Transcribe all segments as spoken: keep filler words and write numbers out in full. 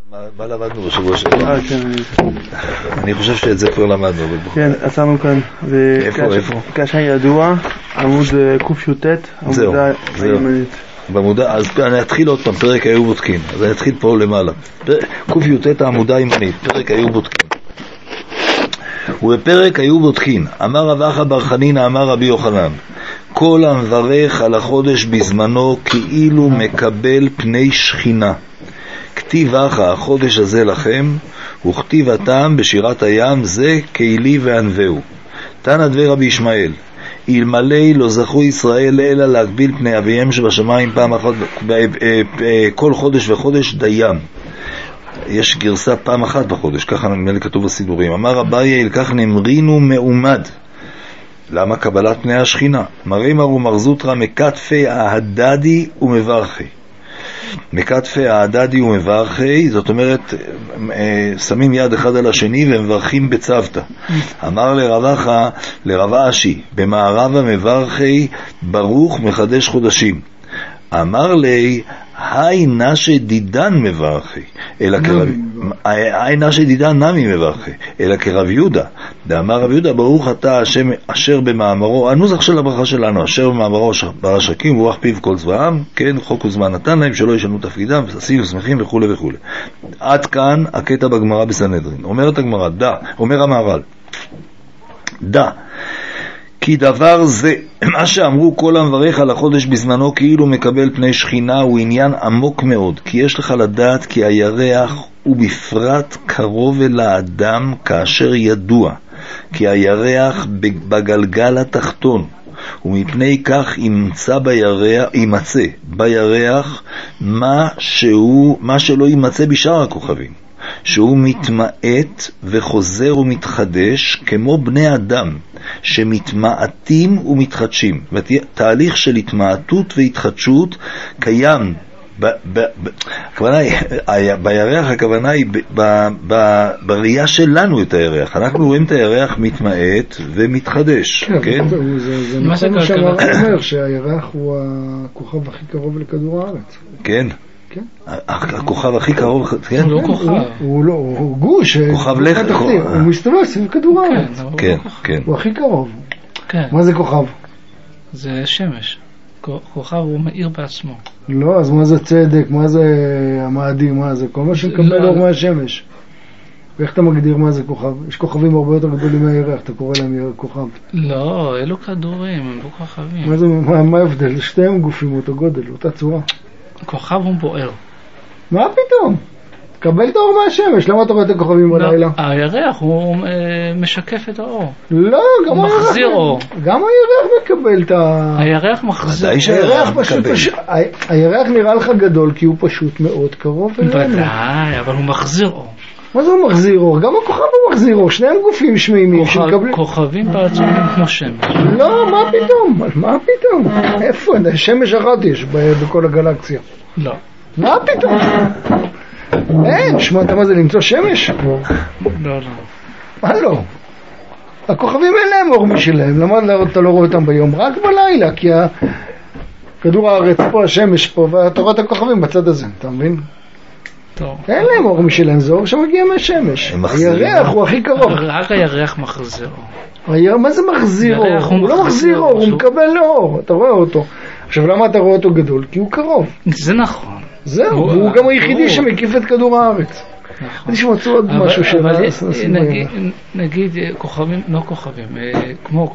מה למדנו בשבוע שבוע? אני חושב שאת זה כבר למדנו. כן, עצרנו כאן. איפה, איפה? קשה ידוע, עמוד ק"ט, עמודה הימנית. בעמודה, אז אני אתחיל עוד פעם, פרק היו בודקים. אז אני אתחיל פה למעלה. ק"ט העמודה הימנית, פרק היו בודקים. ובפרק היו בודקים, אמר רב אחא בר חנינא אמר רבי יוחנן, כל המברך על החודש בזמנו כאילו מקבל פני שכינה. כתיב אחא החודש הזה לכם, וכתיב הטעם בשירת הים זה כלי וענווהו. תנא דבי רבי ישמעאל, אלמלא לא זכו ישראל אלא להגביל פני אביהם שבשמיים פעם אחת כל חודש וחודש דיים. יש גרסה פעם אחת בחודש, ככה נדמה לי כתוב בסידורים. אמר אביי אל כך נמרינו מעומד. למה קבלת פני השכינה? מרי מרו מרזוטרה מקטפי ההדדי ומברכי. מקטפי ההדדי ומברכי, זאת אומרת, שמים יד אחד על השני ומברכים בצוותא. אמר לרב אחא, לרב אשי, במערב המברכי ברוך מחדש חודשים. אמר לי, היי נשי דידן מברכי, אלא כרב... היי נשי דידן נמי מברכי, אלא כרב יהודה. דאמר רב יהודה, ברוך אתה השם אשר במאמרו, הנוסח של הברכה שלנו, אשר במאמרו ברשקים ורוח פיו כל צבאם, כן, חוק וזמן נתן להם, שלא ישנו תפקידם, עשינו שמחים וכו' וכו'. עד כאן הקטע בגמרא בסנהדרין. אומרת הגמרא, דע, אומר המהר"ל, דע, כי דבר זה, מה שאמרו כל המברך על החודש בזמנו כאילו מקבל פני שכינה, הוא עניין עמוק מאוד, כי יש לך לדעת כי הירח הוא בפרט קרוב אל האדם כאשר ידוע, כי הירח בגלגל התחתון, ומפני כך ימצא בירח, ימצא בירח מה, שהוא, מה שלא ימצא בשאר הכוכבים, שהוא מתמעט וחוזר ומתחדש כמו בני אדם שמתמעטים ומתחדשים. תהליך של התמעטות והתחדשות קיים ב, ב, ב, הכוונה היא, בירח הכוונה היא ב, ב, ב, בראייה שלנו את הירח. אנחנו רואים את הירח מתמעט ומתחדש. כן, כן? זה, זה, זה נכון מה שאמרת אומר, שהירח הוא הכוכב הכי קרוב לכדור הארץ. כן. כן. הכוכב הכי קרוב, כן? הוא לא כוכב. הוא לא, הוא גוש. כוכב לך. הוא מסתובב סביב כדור הארץ. כן, כן. הוא הכי קרוב. כן. מה זה כוכב? זה שמש. כוכב הוא מאיר בעצמו. לא, אז מה זה צדק? מה זה המאדים? מה זה? כל מה שמקבל אור מהשמש. ואיך אתה מגדיר מה זה כוכב? יש כוכבים הרבה יותר גדולים מהירח, אתה קורא להם כוכב. לא, אלו כדורים, הם לא כוכבים. מה זה, מה ההבדל? שתיהם גופים אותו גודל, אותה צורה. כוכב הוא בוער. מה פתאום? קבל את האור מהשמש, למה אתה רואה את הכוכבים בלילה? הירח הוא משקף את האור. לא, גם הירח מחזיר אור. גם הירח מקבל את ה... הירח מחזיר. הירח פשוט, הירח נראה לך גדול כי הוא פשוט מאוד קרוב אלינו. ודאי, אבל הוא מחזיר אור. מה זה הוא מחזיר אור? גם הכוכב הוא מחזיר אור, שניהם גופים שמימים. כוכבים בעצמם כמו שמש. לא, מה פתאום? מה פתאום? איפה? שמש אחת יש בכל הגלקסיה. לא. מה פתאום? אין, שמעת מה זה למצוא שמש? לא, לא. מה לא? הכוכבים אין להם אור משלהם, למה אתה לא רואה אותם ביום? רק בלילה, כי כדור הארץ פה, השמש פה, ואתה רואה את הכוכבים בצד הזה, אתה מבין? טוב. אין להם אור משלהם, זה אור שמגיע מהשמש. הירח הוא הכי קרוב. רק הירח מחזיר אור. מה זה מחזיר אור? הוא לא מחזיר אור, הוא מקבל אור, אתה רואה אותו. עכשיו למה אתה רואה אותו גדול? כי הוא קרוב. זה נכון. זהו, והוא גם היחידי שמקיף את כדור הארץ. נכון. אני שמצאו עוד משהו של... נגיד כוכבים, לא כוכבים, כמו...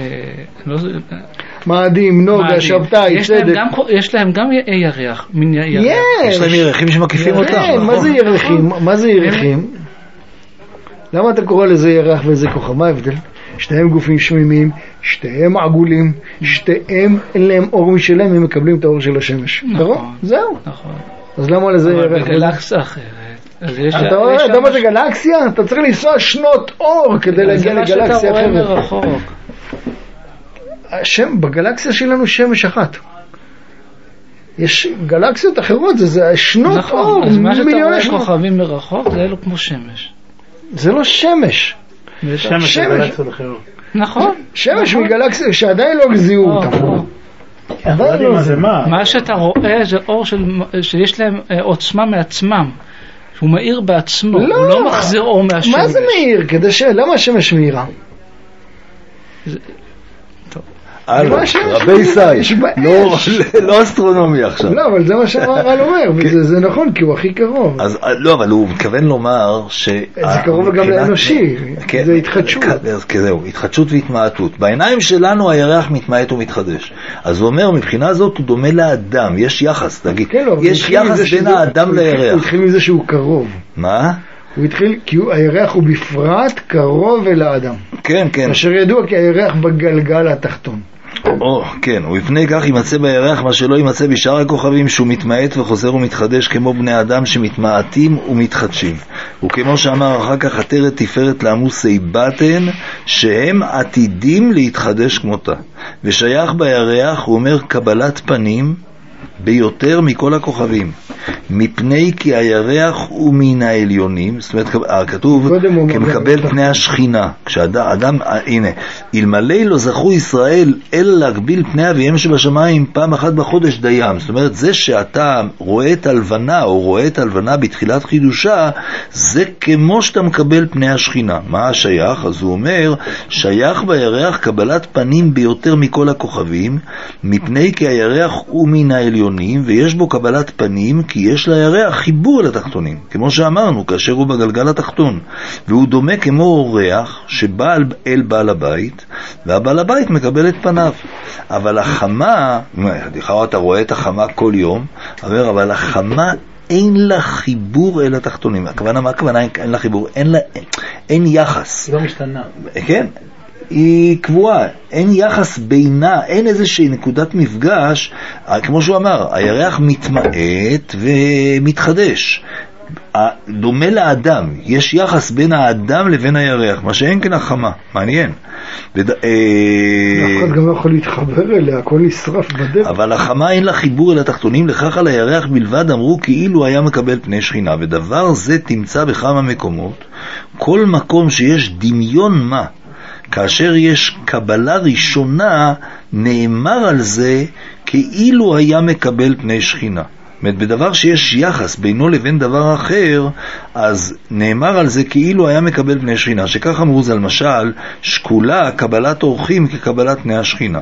מאדים, נוגה, שבתאי, צדק. יש להם גם ירח. יש להם ירחים שמקיפים אותם. מה זה ירחים? מה זה ירחים? למה אתה קורא לזה ירח וזה כוכב? מה ההבדל? שתיהם גופים שמימים, שתיהם עגולים, שתיהם אין להם אור משלהם, הם מקבלים את האור של השמש. נכון. זהו. נכון. אז למה לזה ירח? אבל בגלקסיה אחרת. אתה יודע מה זה גלקסיה? אתה צריך לנסוע שנות אור כדי להגיע לגלקסיה אחרת. זה מה שאתה רואה מרחוק. השם, בגלקסיה שלנו שמש אחת. יש גלקסיות אחרות, זה שנות אור. אז מה שאתה רואה כוכבים מרחוק, זה אלו כמו שמש. זה לא שמש. זה שמש בגלקסיות אחרות. נכון. שמש מגלקסיה שעדיין לא זיהו אותם. מה שאתה רואה זה אור שיש להם עוצמה מעצמם. שהוא מאיר בעצמו, לא, הוא לא מחזיר אור מהשמש. מה זה מאיר? כדי ש... למה השמש מאירה? זה... טוב. הלו, רבי ישי, לא אסטרונומי עכשיו. לא, אבל זה מה שהר"ל אומר, וזה נכון, כי הוא הכי קרוב. לא, אבל הוא מתכוון לומר ש... זה קרוב גם לאנושי, זה התחדשות. זהו, התחדשות והתמעטות. בעיניים שלנו הירח מתמעט ומתחדש. אז הוא אומר, מבחינה זאת הוא דומה לאדם, יש יחס, תגיד, יש יחס בין האדם לירח. הוא התחיל מזה שהוא קרוב. מה? הוא התחיל, כי הירח הוא בפרט קרוב אל האדם. כן, כן. אשר ידוע כי הירח בגלגל התחתון. או, כן, ובפני כך יימצא בירח מה שלא יימצא בשאר הכוכבים, שהוא מתמעט וחוזר ומתחדש כמו בני אדם שמתמעטים ומתחדשים. וכמו שאמר אחר כך עטרת תפארת לעמוסי בטן, שהם עתידים להתחדש כמותה. ושייך בירח, הוא אומר, קבלת פנים ביותר מכל הכוכבים, מפני כי הירח הוא מן העליונים. זאת אומרת, כתוב כמקבל פני השכינה. כשאדם, הנה, אלמלא לא זכו ישראל אלא להגביל פני אביהם שבשמיים פעם אחת בחודש דיים. זאת אומרת, זה שאתה רואה את הלבנה או רואה את הלבנה בתחילת חידושה, זה כמו שאתה מקבל פני השכינה. מה השייך? אז הוא אומר, שייך בירח קבלת פנים ביותר מכל הכוכבים, מפני כי הירח הוא מן העליונים, ויש בו קבלת פנים, כי יש לירח חיבור לתחתונים, כמו שאמרנו, כאשר הוא בגלגל התחתון. והוא דומה כמו אורח שבא אל בעל הבית, והבעל הבית מקבל את פניו. אבל החמה, אתה רואה את החמה כל יום, אבל, אבל החמה אין לה חיבור אל התחתונים. הכוונה, מה הכוונה אין לה חיבור? אין לה, אין, אין יחס. היא לא משתנה. כן? היא קבועה, אין יחס בינה, אין איזושהי נקודת מפגש. כמו שהוא אמר, הירח מתמעט ומתחדש, דומה לאדם, יש יחס בין האדם לבין הירח, מה שאין כן החמה. מעניין. אף אחד גם לא יכול להתחבר אליה, הכל נשרף בדרך. אבל החמה אין לה חיבור אל התחתונים, לכך על הירח בלבד אמרו כאילו היה מקבל פני שכינה. ודבר זה תמצא בכמה מקומות. כל מקום שיש דמיון מה, כאשר יש קבלה ראשונה, נאמר על זה כאילו היה מקבל פני שכינה. זאת אומרת, בדבר שיש יחס בינו לבין דבר אחר, אז נאמר על זה כאילו היה מקבל פני שכינה. שכך אמרו זה למשל, שקולה קבלת אורחים כקבלת פני השכינה.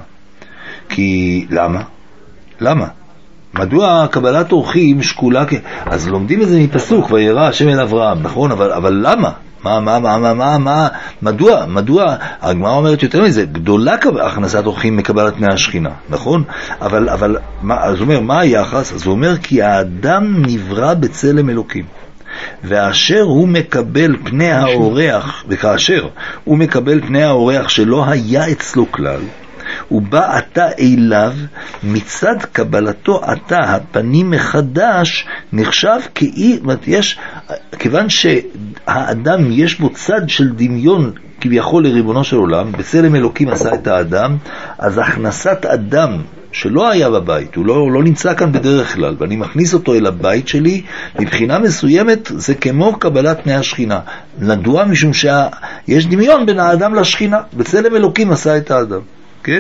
כי למה? למה? מדוע קבלת אורחים שקולה כ... אז לומדים את זה מפסוק, וירא השם אל אברהם, נכון? אבל, אבל למה? מה, מה, מה, מה, מה, מה, מדוע, מדוע, הגמרא אומרת יותר מזה, גדולה הכנסת אורחים מקבלת פני השכינה, נכון? אבל, אבל, מה, אז הוא אומר, מה היחס? אז הוא אומר, כי האדם נברא בצלם אלוקים, ואשר הוא מקבל פני האורח, וכאשר הוא מקבל פני האורח שלא היה אצלו כלל, הוא בא עתה אליו, מצד קבלתו עתה הפנים מחדש נחשב כאי, יש, כיוון שהאדם יש בו צד של דמיון כביכול לריבונו של עולם, בצלם אלוקים עשה את האדם, אז הכנסת אדם שלא היה בבית, הוא לא, לא נמצא כאן בדרך כלל, ואני מכניס אותו אל הבית שלי, מבחינה מסוימת זה כמו קבלת פני השכינה. מדוע? משום שיש דמיון בין האדם לשכינה, בצלם אלוקים עשה את האדם. כן?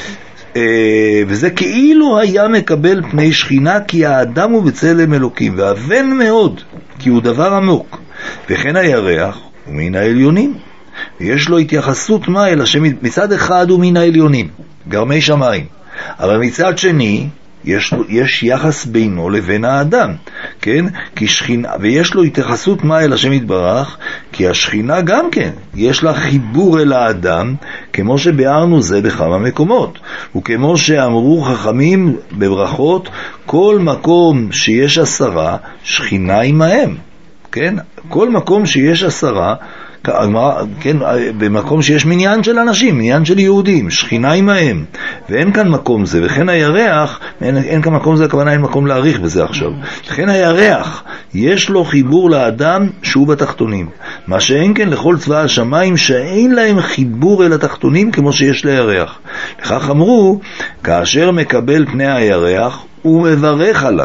וזה כאילו היה מקבל פני שכינה, כי האדם הוא בצלם אלוקים, ואבן מאוד, כי הוא דבר עמוק. וכן הירח הוא מן העליונים, ויש לו התייחסות מה אלא שמצד אחד הוא מן העליונים, גרמי שמיים, אבל מצד שני יש, יש יחס בינו לבין האדם, כן? כי שכינה, ויש לו התייחסות מה אל השם יתברך, כי השכינה גם כן, יש לה חיבור אל האדם, כמו שביארנו זה בכמה מקומות, וכמו שאמרו חכמים בברכות, כל מקום שיש עשרה, שכינה עמהם, כן? כל מקום שיש עשרה, כן, במקום שיש מניין של אנשים, מניין של יהודים, שכינה עמהם, ואין כאן מקום זה. וכן הירח, אין, אין כאן מקום זה, הכוונה אין מקום להאריך בזה עכשיו. וכן הירח, יש לו חיבור לאדם שהוא בתחתונים, מה שאין כן לכל צבא השמיים שאין להם חיבור אל התחתונים כמו שיש לירח. לכך אמרו, כאשר מקבל פני הירח הוא מברך עליו,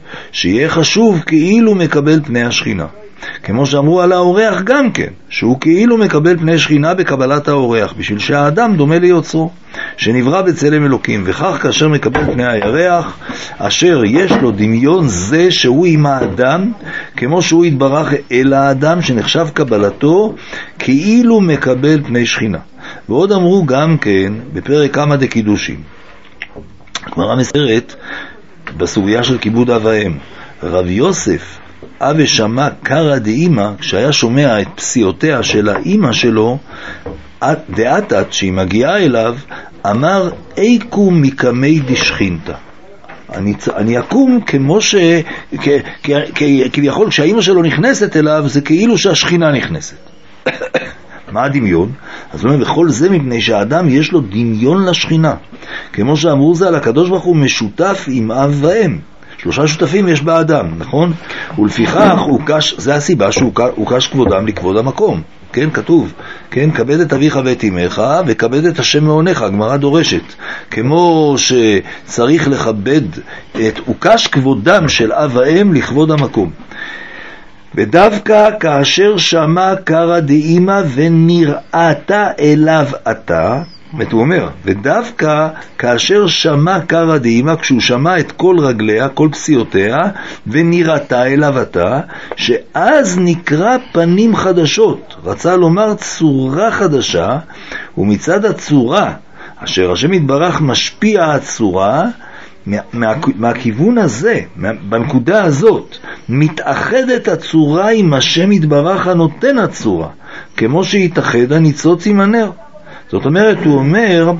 שיהיה חשוב כאילו מקבל פני השכינה. כמו שאמרו על האורח גם כן, שהוא כאילו מקבל פני שכינה בקבלת האורח, בשביל שהאדם דומה ליוצרו, שנברא בצלם אלוקים, וכך כאשר מקבל פני הירח, אשר יש לו דמיון זה שהוא עם האדם, כמו שהוא יתברך אל האדם שנחשב קבלתו, כאילו מקבל פני שכינה. ועוד אמרו גם כן, בפרק כמה דקידושים, הגמרא מספרת בסוגיה של כיבוד אב ואם, רב יוסף אבי שמע קרא דאמא, כשהיה שומע את פסיעותיה של האמא שלו, דעתת שהיא מגיעה אליו, אמר איקום מקמי דשכינתא, אני, אני אקום כמו ש... כ, כ, כ, כביכול כשהאמא שלו נכנסת אליו זה כאילו שהשכינה נכנסת. מה הדמיון? אז הוא אומר, וכל זה מפני שהאדם יש לו דמיון לשכינה, כמו שאמרו זה על הקדוש ברוך הוא משותף עם אב ואם, שלושה שותפים יש באדם, נכון? ולפיכך הוא קש, זה הסיבה שהוא קש כבודם לכבוד המקום, כן, כתוב, כן, כבד את אביך ואת אמך וכבד את השם מעונך, הגמרא דורשת, כמו שצריך לכבד את הוקש כבודם של אב ואם לכבוד המקום. ודווקא כאשר שמע קרא דאמא ונראית אליו אתה, הוא אומר, ודווקא כאשר שמע קרא דאמא, כשהוא שמע את כל רגליה, כל פסיעותיה, ונראתה אליו אתה, שאז נקרא פנים חדשות, רצה לומר צורה חדשה, ומצד הצורה, אשר השם יתברך משפיע הצורה, מה, מה, מהכיוון הזה, מה, בנקודה הזאת, מתאחדת הצורה עם השם יתברך הנותן הצורה, כמו שהתאחד הניצוץ עם הנר. זאת אומרת, הוא אומר,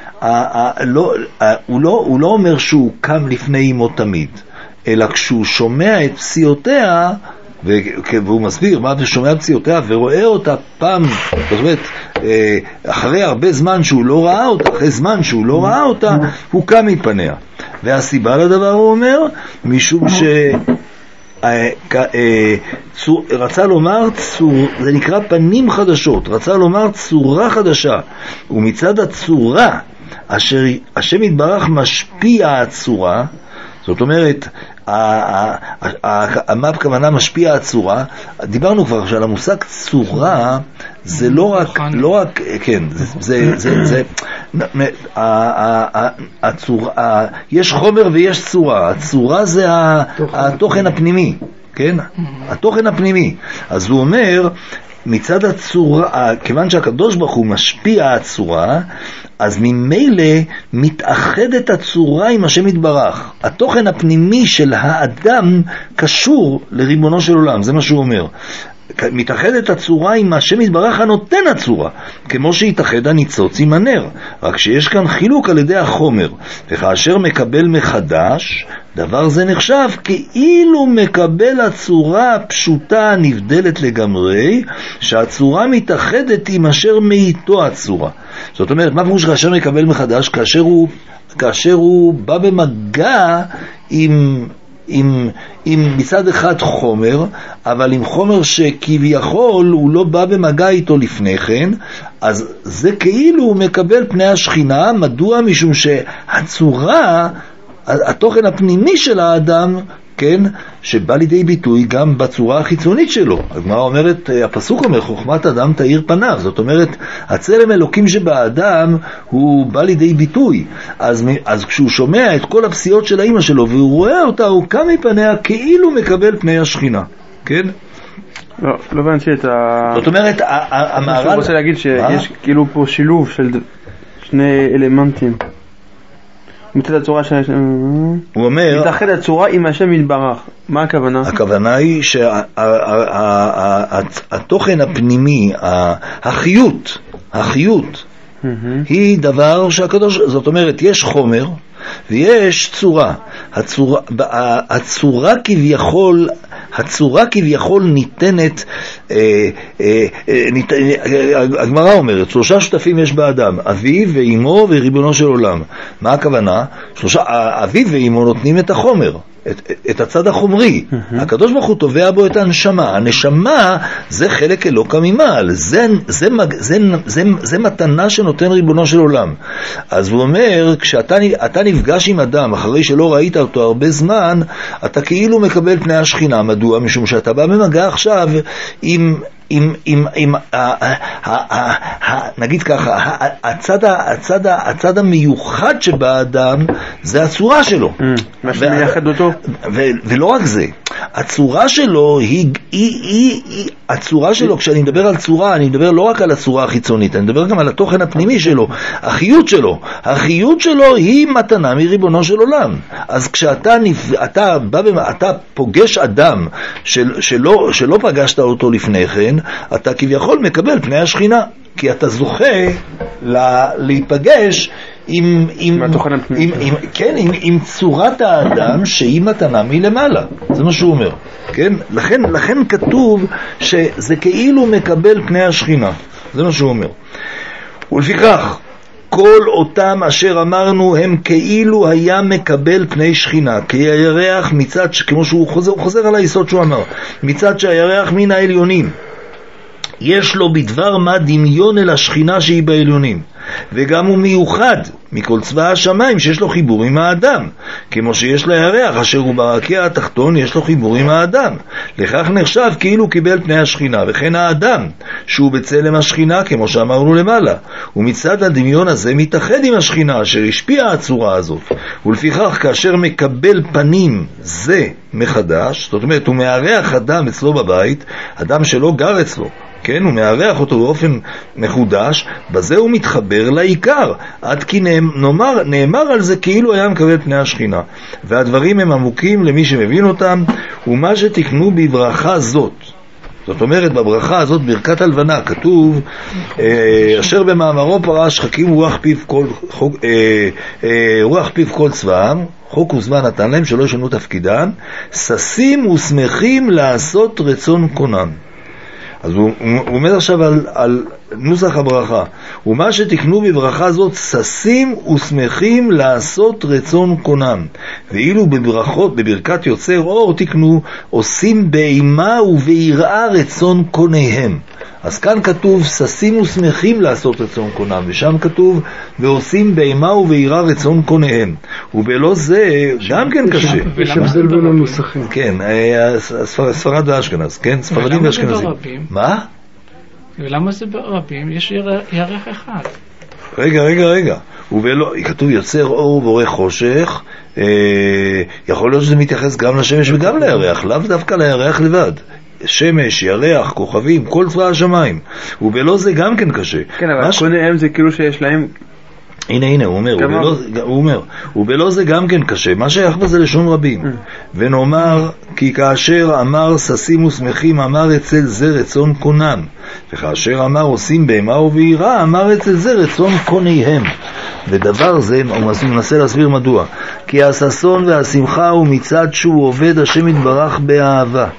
הוא לא, הוא לא אומר שהוא קם לפני אמו תמיד, אלא כשהוא שומע את פסיעותיה, והוא מסביר מה ושומע את פסיעותיה, ורואה אותה פעם, זאת אומרת, אחרי הרבה זמן שהוא לא ראה אותה, אחרי זמן שהוא לא ראה אותה, הוא קם מפניה. והסיבה לדבר, הוא אומר, משום ש... רצה לומר צור, זה נקרא פנים חדשות, רצה לומר צורה חדשה, ומצד הצורה אשר השם יתברך משפיע הצורה, זאת אומרת, מה הכוונה משפיע הצורה? דיברנו כבר שעל המושג צורה, זה לא רק, לא רק, כן, זה, זה, זה, הצורה, יש חומר ויש צורה, הצורה זה התוכן הפנימי, כן? התוכן הפנימי. אז הוא אומר, מצד הצורה, כיוון שהקדוש ברוך הוא משפיע הצורה, אז ממילא מתאחדת הצורה עם השם יתברך. התוכן הפנימי של האדם קשור לריבונו של עולם, זה מה שהוא אומר. מתאחדת הצורה עם השם יתברך הנותן הצורה, כמו שהתאחד הניצוץ עם הנר, רק שיש כאן חילוק על ידי החומר, וכאשר מקבל מחדש, דבר זה נחשב כאילו מקבל הצורה הפשוטה הנבדלת לגמרי, שהצורה מתאחדת עם אשר מאיתו הצורה. זאת אומרת, מה פירוש כאשר מקבל מחדש? כאשר הוא, כאשר הוא בא במגע עם... עם, עם מצד אחד חומר, אבל עם חומר שכביכול הוא לא בא במגע איתו לפני כן, אז זה כאילו הוא מקבל פני השכינה. מדוע? משום שהצורה, התוכן הפנימי של האדם, כן, שבא לידי ביטוי גם בצורה החיצונית שלו. הגמרא אומרת, הפסוק אומר, חוכמת אדם תאיר פניו. זאת אומרת, הצלם אלוקים שבאדם הוא בא לידי ביטוי. אז, אז כשהוא שומע את כל הפסיעות של האמא שלו והוא רואה אותה, הוא קם מפניה כאילו מקבל פני השכינה. כן? לא, לא הבנתי את ה... זאת אומרת, המהר"ל... אני רוצה להגיד שיש כאילו פה שילוב של שני אלמנטים. מצד הצורה של... הוא אומר... מתאחד הצורה עם השם יתברך. מה הכוונה? הכוונה היא שהתוכן הפנימי, החיות, החיות, היא דבר שהקדוש... זאת אומרת, יש חומר ויש צורה. הצורה, הצורה כביכול... הצורה כביכול ניתנת, אה, אה, ניתן, הגמרא אומרת, שלושה שותפים יש באדם, אביו ואימו וריבונו של עולם. מה הכוונה? שלושה, אביו ואימו נותנים את החומר, את, את הצד החומרי. הקדוש ברוך הוא תובע בו את הנשמה. הנשמה זה חלק אלוקא ממעל. זה, זה, זה, זה, זה מתנה שנותן ריבונו של עולם. אז הוא אומר, כשאתה אתה נפגש עם אדם, אחרי שלא ראית אותו הרבה זמן, אתה כאילו מקבל פני השכינה. מדוע? משום שאתה בא במגע עכשיו עם... עם, עם, עם, נגיד ככה, הצד, הצד, הצד המיוחד שבאדם זה הצורה שלו. מה שמייחד אותו. ולא רק זה, הצורה שלו היא, היא, היא, היא, הצורה שלו, כשאני מדבר על צורה, אני מדבר לא רק על הצורה החיצונית, אני מדבר גם על התוכן הפנימי שלו, החיות שלו. החיות שלו היא מתנה מריבונו של עולם. אז כשאתה אתה בא, אתה פוגש אדם של, שלא, שלא פגשת אותו לפני כן, אתה כביכול מקבל פני השכינה, כי אתה זוכה לה, להיפגש עם, עם, עם, עם, כן, עם, עם צורת האדם שהיא מתנה מלמעלה. זה מה שהוא אומר. כן? לכן, לכן כתוב שזה כאילו מקבל פני השכינה. זה מה שהוא אומר. ולפיכך, כל אותם אשר אמרנו הם כאילו היה מקבל פני שכינה, כי הירח מצד, כמו שהוא חוזר, הוא חוזר על היסוד שהוא אמר, מצד שהירח מן העליונים, יש לו בדבר מה דמיון אל השכינה שהיא בעליונים, וגם הוא מיוחד מכל צבא השמיים שיש לו חיבור עם האדם, כמו שיש לירח אשר הוא ברקיע התחתון יש לו חיבור עם האדם. לכך נחשב כאילו קיבל פני השכינה. וכן האדם שהוא בצלם השכינה, כמו שאמרנו למעלה, ומצד הדמיון הזה מתאחד עם השכינה אשר השפיעה הצורה הזאת. ולפיכך כאשר מקבל פנים זה מחדש, זאת אומרת הוא מארח אדם אצלו בבית, אדם שלא גר אצלו, כן, הוא מארח אותו באופן מחודש, בזה הוא מתחבר לעיקר, עד כי נאמר, נאמר על זה כאילו היה מקבל פני השכינה. והדברים הם עמוקים למי שמבין אותם, ומה שתקנו בברכה זאת, זאת אומרת בברכה הזאת ברכת הלבנה, כתוב אשר במאמרו פרש חכים רוח פיו כל, חוק, אה, אה, רוח פיו כל צבאם, חוק וזמן נתן להם שלא ישנו תפקידם, ששים ושמחים לעשות רצון קונם. אז הוא, הוא אומר עכשיו על, על נוסח הברכה, ומה שתקנו בברכה זאת ששים ושמחים לעשות רצון קונם. ואילו בברכות, בברכת יוצר אור תקנו, עושים באימה וביראה רצון קוניהם. אז כאן כתוב ששים ושמחים לעשות רצון קונם, ושם כתוב ועושים באימה וביראה רצון קוניהם. ובלא זה גם כן קשה. יש הבדל בין הנוסחים. כן, ספרד ואשכנז, כן, ספרדים ואשכנזים. מה? ולמה זה ברבים? יש ירח אחד. רגע, רגע, רגע. ובלא, כתוב יוצר אור ובורא חושך, אה, יכול להיות שזה מתייחס גם לשמש וגם לירח, לאו דווקא לירח לבד. שמש, ירח, כוכבים, כל צבא השמיים. ובלא זה גם כן קשה. כן, אבל ש... קוניהם זה כאילו שיש להם... הנה, הנה, הוא אומר, ובלא, הוא אומר, ובלא זה גם כן קשה. מה שייך בזה לשון רבים. ונאמר, כי כאשר אמר ששים ושמחים, אמר אצל זה רצון קונם. וכאשר אמר עושים בהמה וביראה, אמר אצל זה רצון קוניהם. ודבר זה, הוא מנסה להסביר מדוע. כי הששון והשמחה הוא מצד שהוא עובד השם יתברך באהבה.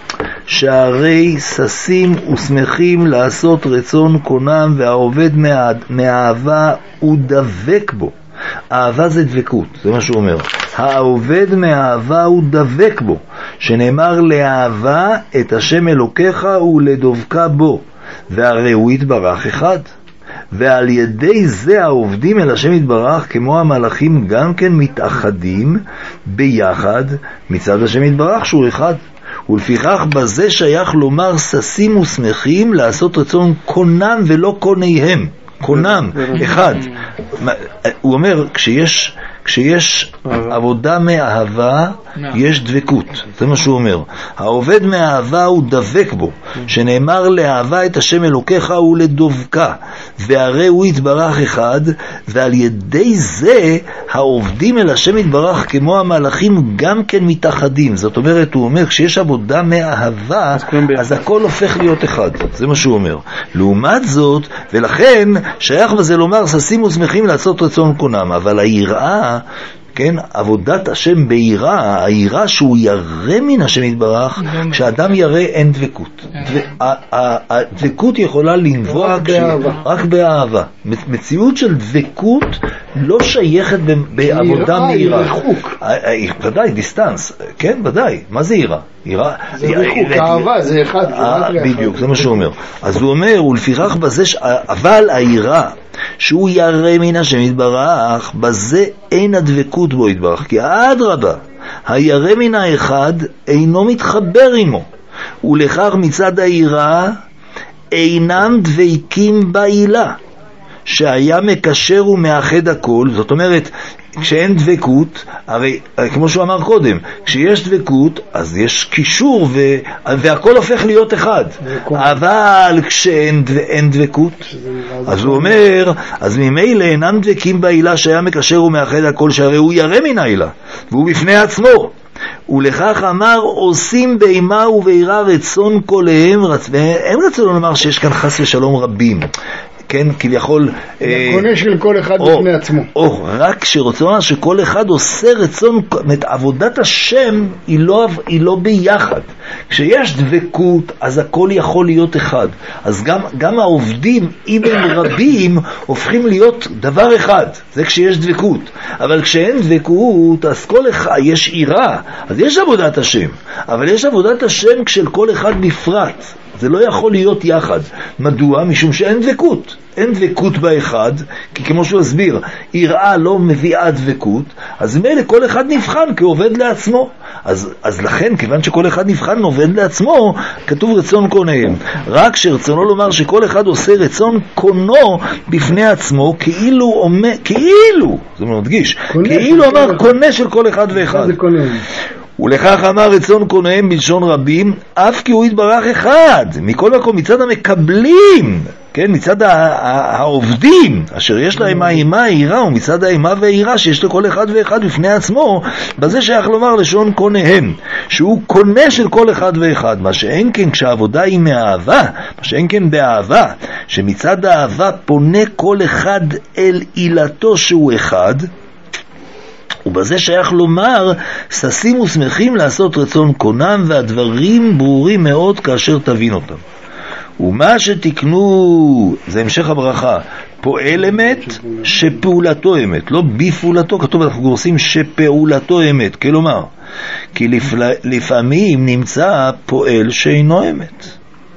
שהרי ששים ושמחים לעשות רצון קונם, והעובד מהאהבה הוא דבק בו. אהבה זה דבקות, זה מה שהוא אומר. העובד מהאהבה הוא דבק בו, שנאמר לאהבה את השם אלוקיך ולדבקה בו, והרי הוא יתברך אחד. ועל ידי זה העובדים אל השם יתברך כמו המלאכים גם כן מתאחדים ביחד מצד השם יתברך שהוא אחד. ולפיכך בזה שייך לומר ששים ושמחים לעשות רצון קונם ולא קוניהם. קונם, אחד. הוא אומר, כשיש, כשיש עבודה מאהבה, יש דבקות. זה מה שהוא אומר. העובד מאהבה הוא דבק בו, שנאמר לאהבה את השם אלוקיך ולדבקה, והרי הוא יתברך אחד, ועל ידי זה העובדים אל השם יתברך כמו המלאכים גם כן מתאחדים. זאת אומרת, הוא אומר, כשיש עבודה מאהבה, אז, אז הכל הופך להיות אחד. זה מה שהוא אומר. לעומת זאת, ולכן שייך בזה לומר ששים ושמחים לעשות רצון קונם, אבל היראה, כן, עבודת השם ביראה, היראה שהוא ירא מן השם יתברך, כשאדם ירא אין דבקות. הדבקות יכולה לנבוע רק באהבה. מציאות של דבקות לא שייכת ב- בעבודה יראה היא מהירה. ריחוק. ודאי, דיסטנס, כן, ודאי. מה זה יראה? יראה... זה ריחוק, אהבה, זה אחד. בדיוק, זה מה שהוא אומר. אז הוא אומר, ולפיכך בזה, ש- אבל היראה, שהוא ירא מן השם יתברך, בזה אין הדבקות בו יתברך, כי אדרבה, הירא מן האחד אינו מתחבר עמו, ולכך מצד היראה אינם דבקים בעילה, שהיה מקשר ומאחד הכל. זאת אומרת, כשאין דבקות, הרי כמו שהוא אמר קודם, כשיש דבקות אז יש קישור ו... והכל הופך להיות אחד. אבל כשאין אין דבקות, אז הוא אומר, אז ממילא אינם דבקים בעילה שהיה מקשר ומאחד הכל, שהרי הוא ירא מן העילה והוא בפני עצמו. ולכך אמר, עושים באימה וביראה רצון כליהם, רצ... והם רצו לומר שיש כאן חס ושלום רבים, כן, כביכול קונה של כל אחד או, בפני עצמו. או, רק שרוצה לומר שכל אחד עושה רצון, עבודת השם היא לא, היא לא ביחד. כשיש דבקות, אז הכל יכול להיות אחד. אז גם, גם העובדים, אם הם רבים, הופכים להיות דבר אחד. זה כשיש דבקות. אבל כשאין דבקות, אז כל אחד, יש עירה, אז יש עבודת השם. אבל יש עבודת השם כשל כל אחד בפרט. זה לא יכול להיות יחד. מדוע? משום שאין דבקות. אין דבקות באחד, כי כמו שהוא הסביר, יראה לא מביאה דבקות, אז מילא כל אחד נבחן כעובד לעצמו. אז, אז לכן, כיוון שכל אחד נבחן עובד לעצמו, כתוב רצון קונהם. רק שרצונו לומר שכל אחד עושה רצון קונו בפני עצמו, כאילו אומר, כאילו, זה מדגיש, כאילו אמר קונה של כל אחד ואחד. זה קונה. ולכך אמר רצון קונהם בלשון רבים, אף כי הוא יתברך אחד, מכל מקום מצד המקבלים, כן, מצד העובדים, אשר יש להם האימה העירה, ומצד האימה והעירה שיש לכל אחד ואחד בפני עצמו, בזה שייך לומר לשון קונהם, שהוא קונה של כל אחד ואחד, מה שאין כן כשהעבודה היא מאהבה, מה שאין כן באהבה, שמצד האהבה פונה כל אחד אל עילתו שהוא אחד, ובזה שייך לומר, ססים ושמחים לעשות רצון קונם, והדברים ברורים מאוד כאשר תבין אותם. ומה שתקנו, זה המשך הברכה, פועל אמת שפעולתו אמת, לא בפעולתו, כתוב אנחנו גורסים שפעולתו אמת, כלומר, כי לפ... לפעמים נמצא פועל שאינו אמת.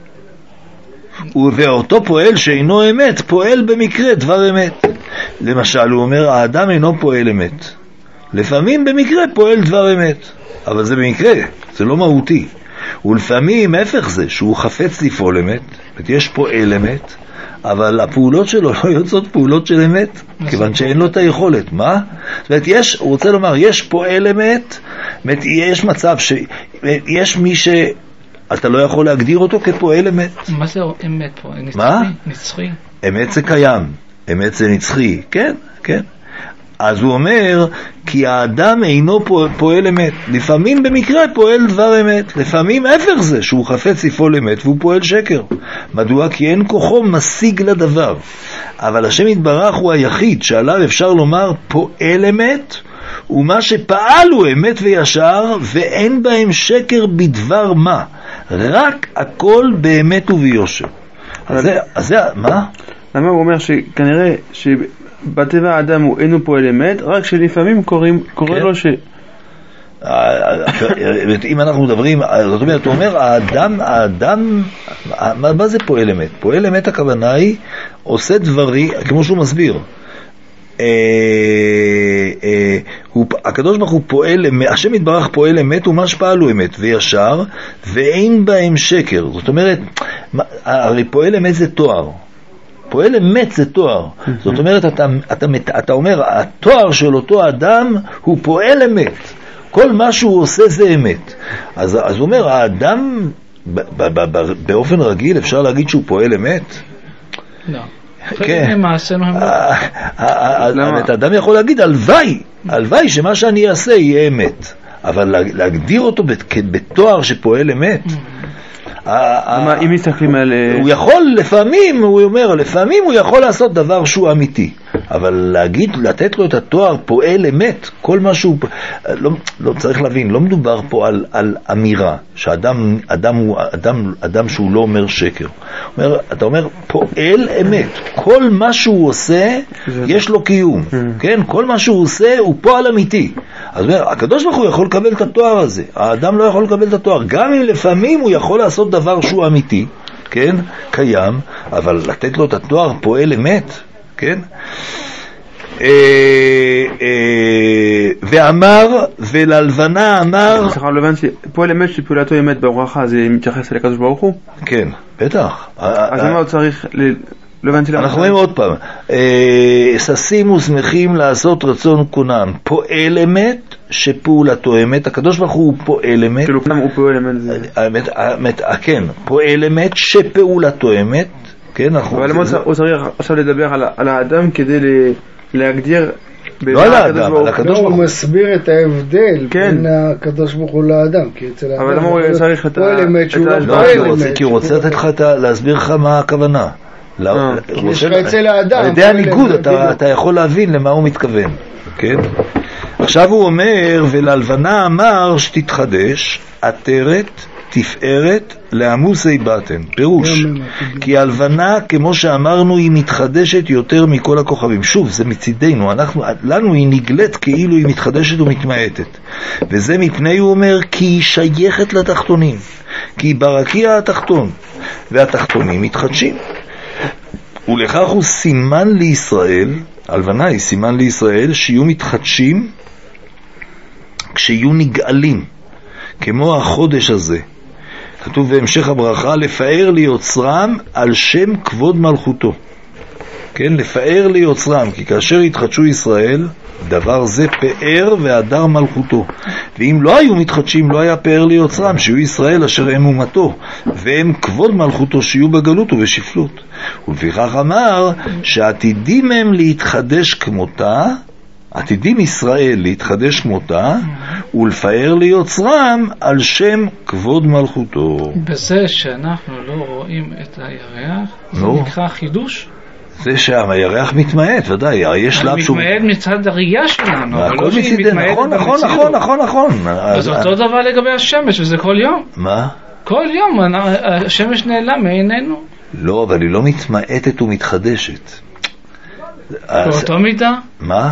ואותו פועל שאינו אמת, פועל במקרה דבר אמת. למשל, הוא אומר, האדם אינו פועל אמת. לפעמים במקרה פועל דבר אמת, אבל זה במקרה, זה לא מהותי. ולפעמים ההפך זה, שהוא חפץ לפעול אמת, יש פועל אמת, אבל הפעולות שלו לא יוצאות פעולות של אמת, כיוון שאין לו את היכולת. מה? זאת אומרת, יש, הוא רוצה לומר, יש פועל אמת, יש מצב שיש מי ש... אתה לא יכול להגדיר אותו כפועל אמת. מה זה אמת פה? נצחי? מה? נצחי. אמת זה קיים, אמת זה נצחי, כן, כן. אז הוא אומר, כי האדם אינו פועל אמת. לפעמים במקרה פועל דבר אמת. לפעמים הפך זה, שהוא חפץ לפעול אמת והוא פועל שקר. מדוע? כי אין כוחו משיג לדבר. אבל השם יתברך הוא היחיד שעליו אפשר לומר פועל אמת, ומה שפעל הוא אמת וישר, ואין בהם שקר בדבר מה. רק הכל באמת וביושר. אז זה, אז זה, מה? למה הוא אומר שכנראה ש... בטבע האדם הוא אינו פועל אמת, רק שלפעמים קוראים, קורא לו ש... אם אנחנו מדברים, זאת אומרת, הוא אומר, האדם, האדם, מה זה פועל אמת? פועל אמת הכוונה היא, עושה דברים, כמו שהוא מסביר, הקדוש ברוך הוא פועל, השם יתברך פועל אמת, ומה שפעל הוא אמת וישר, ואין בהם שקר. זאת אומרת, הרי פועל אמת זה תואר. פועל אמת זה תואר. זאת אומרת, אתה, אתה, אתה אומר, התואר של אותו אדם הוא פועל אמת. כל מה שהוא עושה זה אמת. אז, אז הוא אומר, האדם, ב, ב, ב, ב, באופן רגיל אפשר להגיד שהוא פועל אמת? לא. כן. האדם יכול להגיד, הלוואי, הלוואי שמה שאני אעשה יהיה אמת. אבל להגדיר אותו בתואר שפועל אמת, אם מסתכלים על... הוא יכול, לפעמים, הוא אומר, לפעמים הוא יכול לעשות דבר שהוא אמיתי. אבל להגיד, לתת לו את התואר פועל אמת, כל משהו, לא, לא צריך להבין, לא מדובר פה על, על אמירה, שאדם אדם הוא, אדם, אדם שהוא לא אומר שקר. אומר, אתה אומר, פועל אמת, כל מה שהוא עושה, יש לו קיום, כן? כל מה שהוא עושה הוא פועל אמיתי. אז אומר, הקדוש ברוך הוא יכול לקבל את התואר הזה, האדם לא יכול לקבל את התואר, גם אם לפעמים הוא יכול לעשות דבר שהוא אמיתי, כן? קיים, אבל לתת לו את התואר פועל אמת, כן? ואמר, וללבנה אמר... סליחה, לא הבנתי, פועל אמת שפעולתו אמת בברכה, זה מתייחס לקדוש ברוך הוא? כן, בטח. אז למה הוא צריך... לא הבנתי למה... אנחנו רואים עוד פעם, ששים ושמחים לעשות רצון קונם, פועל אמת שפעולתו אמת, הקדוש ברוך הוא פועל אמת. כאילו כנם הוא פועל אמת זה... כן, פועל אמת שפעולתו אמת, כן, אנחנו... אבל הוא צריך עכשיו לדבר על האדם כדי להגדיר... לא על האדם, על הקדוש ברוך הוא. הוא מסביר את ההבדל בין הקדוש ברוך הוא לאדם, כי אצל האדם... אבל למה הוא צריך את ה... פועל אמת שהוא לא פועל אמת. כי הוא רוצה לתת לך, להסביר לך מה הכוונה. יש לך אצל האדם. על ידי הניגוד אתה יכול להבין למה הוא מתכוון, כן? עכשיו הוא אומר, וללבנה אמר שתתחדש, עטרת, תפארת, לעמוסי בטן. פירוש, כי הלבנה, כמו שאמרנו, היא מתחדשת יותר מכל הכוכבים. שוב, זה מצידנו, אנחנו, לנו היא נגלית כאילו היא מתחדשת ומתמעטת. וזה מפני, הוא אומר, כי היא שייכת לתחתונים. כי היא ברקיע התחתון, והתחתונים מתחדשים. ולכך הוא סימן לישראל, הלבנה היא סימן לישראל, שיהיו מתחדשים כשיהיו נגאלים, כמו החודש הזה. כתוב בהמשך הברכה, לפאר ליוצרם על שם כבוד מלכותו. כן, לפאר ליוצרם, כי כאשר התחדשו ישראל, דבר זה פאר והדר מלכותו. ואם לא היו מתחדשים, לא היה פאר ליוצרם, שיהיו ישראל אשר הם אומתו, והם כבוד מלכותו שיהיו בגלות ובשפלות. ולפיכך אמר, שעתידים הם להתחדש כמותה, עתידים ישראל להתחדש כמותה, ולפאר ליוצרם על שם כבוד מלכותו. בזה שאנחנו לא רואים את הירח, זה לא. נקרא חידוש? זה שהירח מתמעט, ודאי, יש שלב שהוא... מתמעט מצד הראייה שלנו, אבל לא שהיא מצידנו, מתמעטת נכון, נכון, במציאות. נכון, נכון, נכון. אז אותו דבר לגבי השמש, וזה כל יום. מה? כל יום, השמש נעלם מעינינו. לא, אבל היא לא מתמעטת ומתחדשת. באותו מידה? מה?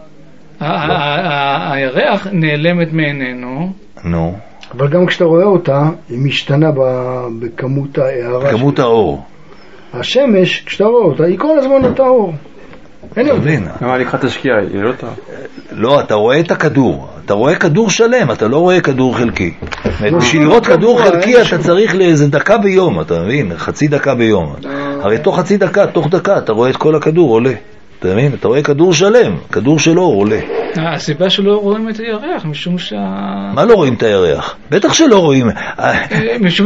הירח נעלמת מעינינו. נו. אבל גם כשאתה רואה אותה, היא משתנה בכמות ההערה. כמות האור. השמש, כשאתה רואה אותה, היא כל הזמן אותה אור. אין אתה מבין? למה לקחת השקיעה? היא לא טעה. לא, אתה רואה את הכדור. אתה רואה כדור שלם, אתה לא רואה כדור חלקי. בשביל לראות כדור חלקי אתה צריך לאיזה דקה ביום, אתה מבין? חצי דקה ביום. הרי תוך חצי דקה, תוך דקה, אתה רואה את כל הכדור עולה. אתה מבין? אתה רואה כדור שלם, כדור של אור עולה. הסיבה שלא רואים את הירח, משום שה... מה לא רואים את הירח? בטח שלא רואים. משום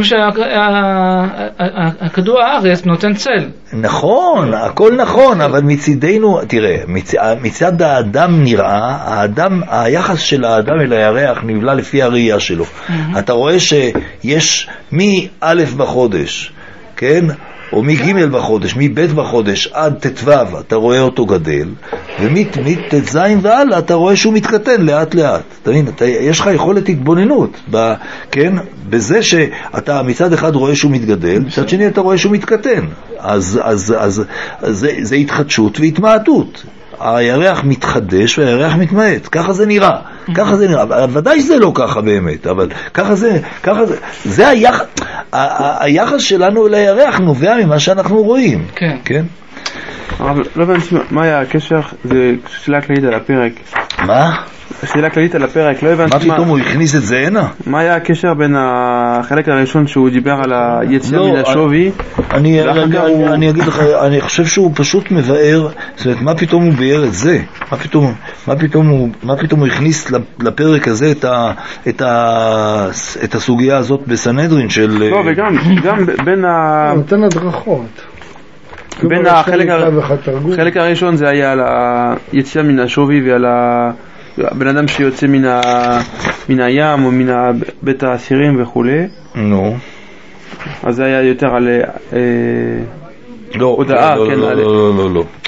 שהכדור הארץ נותן צל. נכון, הכל נכון, אבל מצידנו, תראה, מצד האדם נראה, האדם, היחס של האדם אל הירח נבלה לפי הראייה שלו. אתה רואה שיש מא' בחודש, כן? או מג' בחודש, מב' בחודש עד תתוו, אתה רואה אותו גדל, ומתז' ועלה אתה רואה שהוא מתקטן לאט לאט. אתה מבין, אתה, יש לך יכולת התבוננות, ב, כן? בזה שאתה מצד אחד רואה שהוא מתגדל, מצד שני אתה רואה שהוא מתקטן. אז, אז, אז, אז זה, זה התחדשות והתמעטות. הירח מתחדש והירח מתמעט, ככה זה נראה, ככה זה נראה, ודאי שזה לא ככה באמת, אבל ככה זה, ככה זה, זה היחס, היחס שלנו אל הירח נובע ממה שאנחנו רואים, כן, כן? אבל לא הבנתי מה היה הקשר, זה שאלה כללית על הפרק. מה? שאלה כללית על הפרק, לא הבנתי מה. מה פתאום הוא הכניס את זה הנה? מה היה הקשר בין החלק הראשון שהוא דיבר על היציאה מן השווי? אני, אני, אני, אני אגיד לך, אני חושב שהוא פשוט מבאר, זאת אומרת, מה פתאום הוא ביאר את זה? מה פתאום, מה פתאום הוא, מה פתאום הוא הכניס לפרק הזה את ה, את ה, את הסוגיה הזאת בסנהדרין של... לא, וגם, גם בין ה... נותן הדרכות. בין החלק החלק הראשון זה היה על היציאה מן השווי ועל הבן אדם שיוצא מן ה מן הים או מן בית האסירים וכולי. נו. אז זה היה יותר על לא, הודעה, לא, כן, לא, על... לא, לא, לא.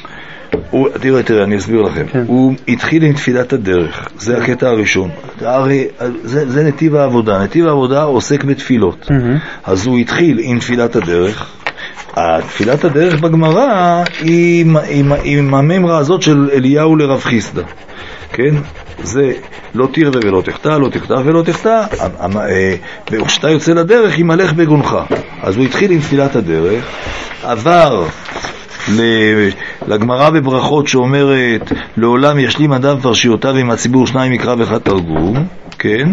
הוא, תראה, תראה, אני אסביר לכם. כן. הוא התחיל עם תפילת הדרך, זה הקטע הראשון. הרי זה, זה נתיב העבודה. נתיב העבודה עוסק בתפילות. Mm-hmm. אז הוא התחיל עם תפילת הדרך. תפילת הדרך בגמרא היא עם הממרה הזאת של אליהו לרב חיסדא. כן? זה לא תרדה ולא תחתה, לא תחתה ולא תחתה, וכשאתה יוצא לדרך ימלך בגונך. אז הוא התחיל עם תפילת הדרך, עבר לגמרא בברכות שאומרת לעולם ישלים אדם פרשיותיו עם הציבור, שניים מקרא ואחד תרגום, כן?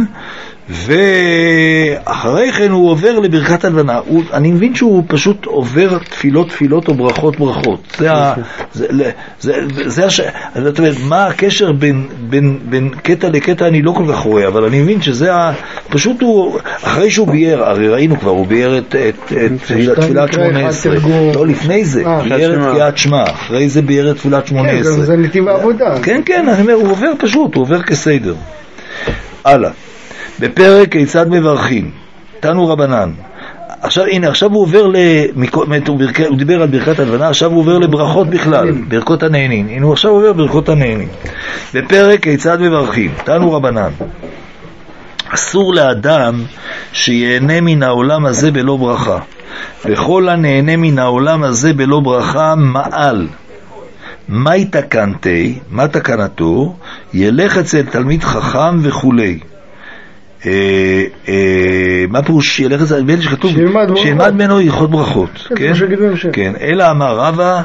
ואחרי כן הוא עובר לברכת הלבנה. הוא, אני מבין שהוא פשוט עובר תפילות תפילות או ברכות ברכות. זה ה, זה, זה, זה, זה הש... זאת אומרת, מה הקשר בין, בין, בין קטע לקטע אני לא כל כך רואה, אבל אני מבין שזה ה... פשוט הוא, אחרי שהוא בייר, הרי ראינו כבר, הוא בייר את, את, את תפילת שמונה עשרה. לא, לפני זה, בייר את תקיעת שמה, אחרי זה בייר את תפילת שמונה עשרה. כן, זה נתיב העבודה. כן, כן, אני אומר, הוא עובר פשוט, הוא עובר כסדר. הלאה. בפרק כיצד מברכים, תנו רבנן. עכשיו, הנה, עכשיו הוא עובר ל... הוא דיבר על ברכת הלבנה, עכשיו הוא עובר לברכות בכלל, ברכות הנהנין. הנה, הוא עכשיו עובר ברכות הנהנין. בפרק כיצד מברכים, תנו רבנן. אסור לאדם שיהנה מן העולם הזה בלא ברכה. וכל הנהנה מן העולם הזה בלא ברכה מעל. מה יתקנתי, מה תקנתו? ילך אצל תלמיד חכם וכולי. מה פירוש ילך את זה? שילמד ממנו הלכות ברכות, כן? אלא אמר רבא,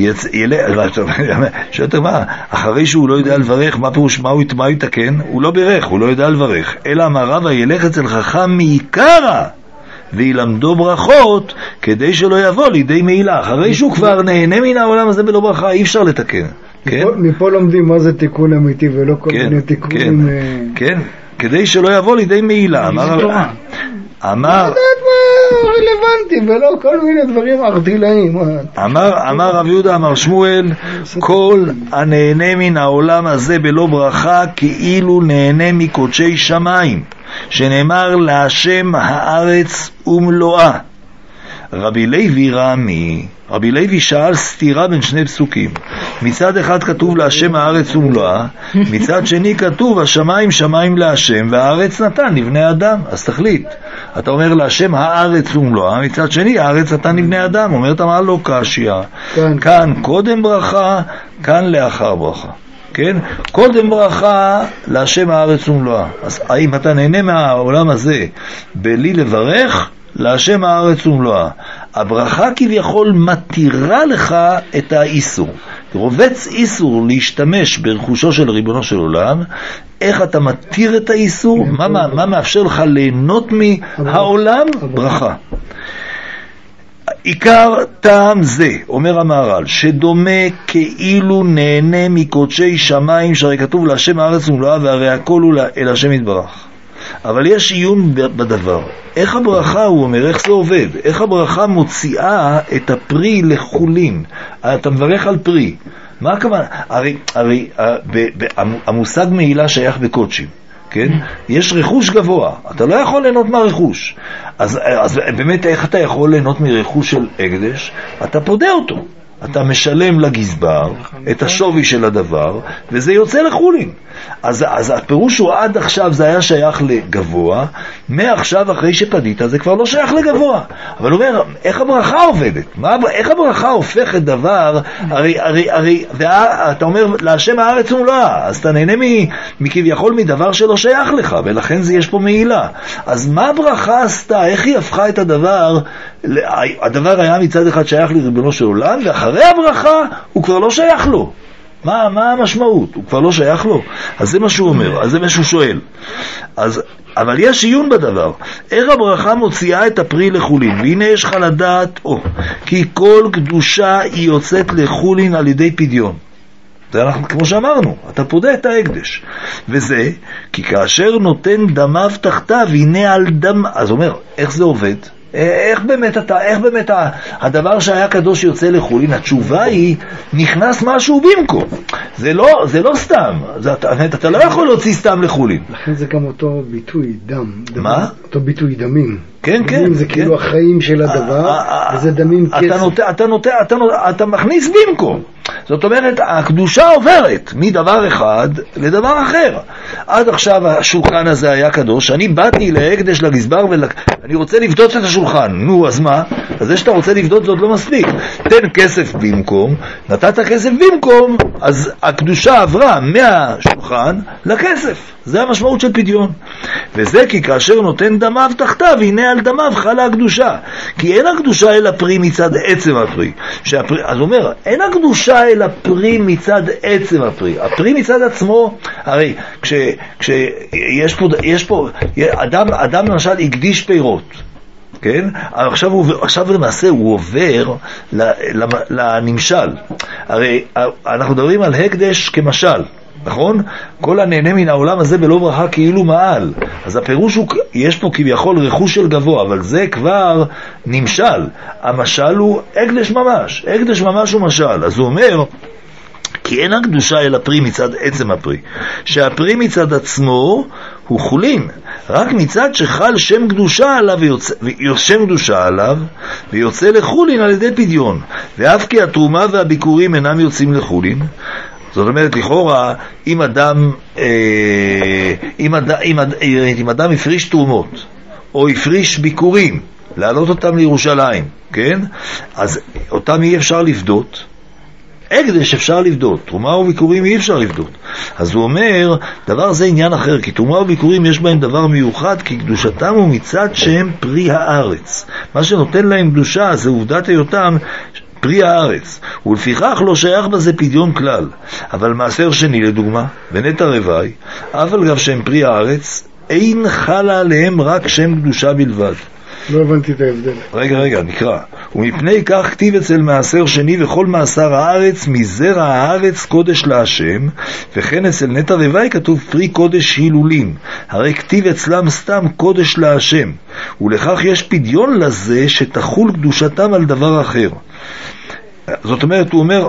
שואלת מה, אחרי שהוא לא יודע לברך, מה פירוש, מה הוא יתקן? הוא לא בירך, הוא לא יודע לברך. אלא אמר רבא, ילך אצל חכם מעיקרא וילמדו ברכות, כדי שלא יבוא לידי מעילה. אחרי שהוא כבר נהנה מן העולם הזה בלא ברכה, אי אפשר לתקן. מפה לומדים מה זה תיקון אמיתי ולא כל מיני תיקונים. כן, כדי שלא יבוא לידי מעילה. אמר אמר לדעת מה רלוונטי ולא כל מיני דברים ארטילאיים. אמר אמר רב יהודה אמר שמואל, כל הנהנה מן העולם הזה בלא ברכה כאילו נהנה מקודשי שמיים, שנאמר להשם הארץ ומלואה. רבי לוי רמי, רבי לוי שאל סתירה בין שני פסוקים. מצד אחד כתוב להשם הארץ ומלואה, מצד שני כתוב השמיים שמיים להשם והארץ נתן לבני אדם. אז תחליט, אתה אומר להשם הארץ ומלואה, מצד שני הארץ נתן לבני אדם. אומרת אמר לו קשיא, כן. כאן קודם ברכה, כאן לאחר ברכה. כן? קודם ברכה להשם הארץ ומלואה. אז האם אתה נהנה מהעולם הזה בלי לברך? להשם הארץ ומלואה. הברכה כביכול מתירה לך את האיסור. רובץ איסור להשתמש ברכושו של ריבונו של עולם. איך אתה מתיר את האיסור? מה, מה, מה מאפשר לך ליהנות מהעולם? ברכה. עיקר טעם זה, אומר המהר"ל, שדומה כאילו נהנה מקודשי שמיים, שהרי כתוב להשם הארץ ומלואה, והרי הכל הוא אל השם יתברך. אבל יש עיון בדבר. איך הברכה, הוא אומר, איך זה עובד? איך הברכה מוציאה את הפרי לחולין? אתה מברך על פרי. מה הכוונה? הרי, הרי ב, ב, המושג מעילה שייך בקודשים. כן? יש רכוש גבוה, אתה לא יכול ליהנות מהרכוש. אז, אז באמת איך אתה יכול ליהנות מרכוש של הקדש? אתה פודה אותו. אתה משלם לגזבר את השווי של הדבר, וזה יוצא לחולין. אז, אז הפירוש הוא עד עכשיו זה היה שייך לגבוה, מעכשיו אחרי שפדית זה כבר לא שייך לגבוה. אבל הוא אומר, איך הברכה עובדת? מה, איך הברכה הופכת דבר? הרי, הרי, הרי, ואתה אומר, להשם הארץ ומלואה, אז אתה נהנה מכביכול מדבר שלא שייך לך, ולכן זה יש פה מעילה. אז מה הברכה עשתה? איך היא הפכה את הדבר? הדבר היה מצד אחד שייך לריבונו של עולם, ואחרי הברכה הוא כבר לא שייך לו. מה, מה המשמעות? הוא כבר לא שייך לו. אז זה מה שהוא אומר, אז זה מה שהוא שואל. אז, אבל יש עיון בדבר. איך הברכה מוציאה את הפרי לחולין? והנה יש לך לדעת, או, כי כל קדושה היא יוצאת לחולין על ידי פדיון. זה אנחנו, כמו שאמרנו, אתה פודה את ההקדש. וזה, כי כאשר נותן דמיו תחתיו, הנה על דם, אז אומר, איך זה עובד? איך באמת אתה, איך באמת הדבר שהיה קדוש יוצא לחולין? התשובה היא, נכנס משהו במקום. זה לא, זה לא סתם. זה, אתה, אתה לא יכול להוציא סתם לחולין. לכן זה גם אותו ביטוי, דם. מה? אותו ביטוי, דמים. כן, כן. דמים זה כן. כאילו החיים של הדבר, וזה דמים כסף. אתה נוטה, אתה נוטה, אתה, אתה מכניס במקום. זאת זאת אומרת, הקדושה עוברת מדבר אחד לדבר אחר. עד עכשיו השולחן הזה היה קדוש, אני באתי להקדש לגזבר ואני רוצה לבדות את השולחן. נו, אז מה? אז זה שאתה רוצה לבדות זאת לא מספיק. תן כסף במקום, נתת כסף במקום, אז הקדושה עברה מהשולחן לכסף. זה המשמעות של פדיון. וזה כי כאשר נותן דמיו תחתיו, הנה על דמיו חלה הקדושה. כי אין הקדושה אלא פרי מצד עצם הפרי. שהפרי, אז הוא אומר, אין הקדושה אלא פרי מצד עצם הפרי. הפרי מצד עצמו, הרי כש, כשיש פה, יש פה, אדם, אדם למשל הקדיש פירות, כן? עכשיו, הוא, עכשיו למעשה הוא עובר לנמשל. הרי אנחנו מדברים על הקדש כמשל, נכון? כל הנהנה מן העולם הזה בלא ברכה כאילו מעל. אז הפירוש הוא, יש פה כביכול רכוש של גבוה, אבל זה כבר נמשל. המשל הוא הקדש ממש. הקדש ממש הוא משל. אז הוא אומר, כי אין הקדושה אלא פרי מצד עצם הפרי. שהפרי מצד עצמו הוא חולין. רק מצד שחל שם קדושה עליו ויוצא, שם קדושה עליו ויוצא לחולין על ידי פדיון. ואף כי התרומה והביקורים אינם יוצאים לחולין. זאת אומרת, לכאורה, אם אדם, אה, אם, אד, אם, אד, אם אדם הפריש תרומות, או הפריש ביקורים, להעלות אותם לירושלים, כן? אז אותם אי אפשר לבדות. הקדש אפשר לבדות, תרומה וביקורים אי אפשר לבדות. אז הוא אומר, דבר זה עניין אחר, כי תרומה וביקורים יש בהם דבר מיוחד, כי קדושתם הוא מצד שהם פרי הארץ. מה שנותן להם קדושה זה עובדת היותם פרי הארץ, ולפיכך לא שייך בזה פדיון כלל. אבל מעשר שני לדוגמה, בנטע רבעי, אף על גב שהם פרי הארץ, אין חלה עליהם רק שם קדושה בלבד. לא הבנתי את ההבדל. רגע, רגע, נקרא. ומפני כך כתיב אצל מעשר שני וכל מעשר הארץ, מזרע הארץ קודש להשם, וכן אצל נטע רבעי כתוב פרי קודש הילולים. הרי כתיב אצלם סתם קודש להשם. ולכך יש פדיון לזה שתחול קדושתם על דבר אחר. זאת אומרת, הוא אומר,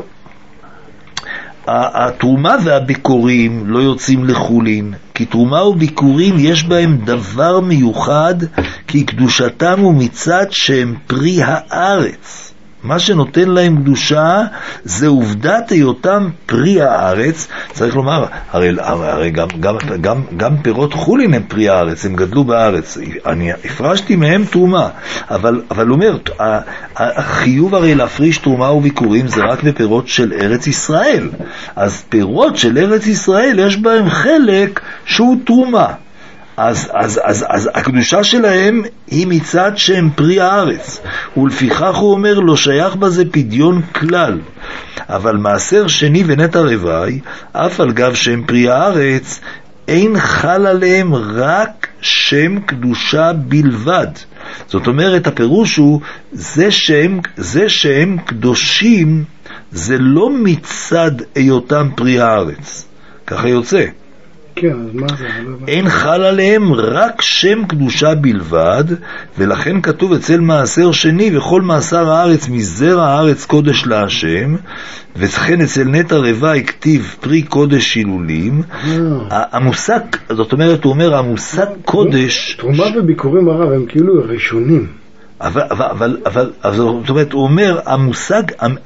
התרומה והביקורים לא יוצאים לחולין, כי תרומה וביקורים יש בהם דבר מיוחד, כי קדושתם הוא מצד שהם פרי הארץ. מה שנותן להם קדושה זה עובדת היותם פרי הארץ. צריך לומר, הרי, הרי גם, גם, גם, גם פירות חולין הם פרי הארץ, הם גדלו בארץ. אני הפרשתי מהם תרומה, אבל, אבל אומר, החיוב הרי להפריש תרומה וביקורים זה רק בפירות של ארץ ישראל. אז פירות של ארץ ישראל יש בהם חלק שהוא תרומה. אז, אז, אז, אז הקדושה שלהם היא מצד שהם פרי הארץ, ולפיכך הוא אומר לא שייך בזה פדיון כלל. אבל מעשר שני ונטע רבעי, אף על גב שהם פרי הארץ, אין חל עליהם רק שם קדושה בלבד. זאת אומרת, הפירוש הוא, זה שהם, זה שהם קדושים, זה לא מצד היותם פרי הארץ. ככה יוצא. כן, אז מה זה? אין חל עליהם רק שם קדושה בלבד, ולכן כתוב אצל מעשר שני וכל מעשר הארץ מזרע הארץ קודש להשם, וכן אצל נטע רבעי כתיב פרי קודש הילולים. המושג, זאת אומרת, הוא אומר, המושג קודש... תרומה וביקורים הרב הם כאילו ראשונים. אבל, אבל, אבל, אבל, זאת אומרת, הוא אומר, המושג...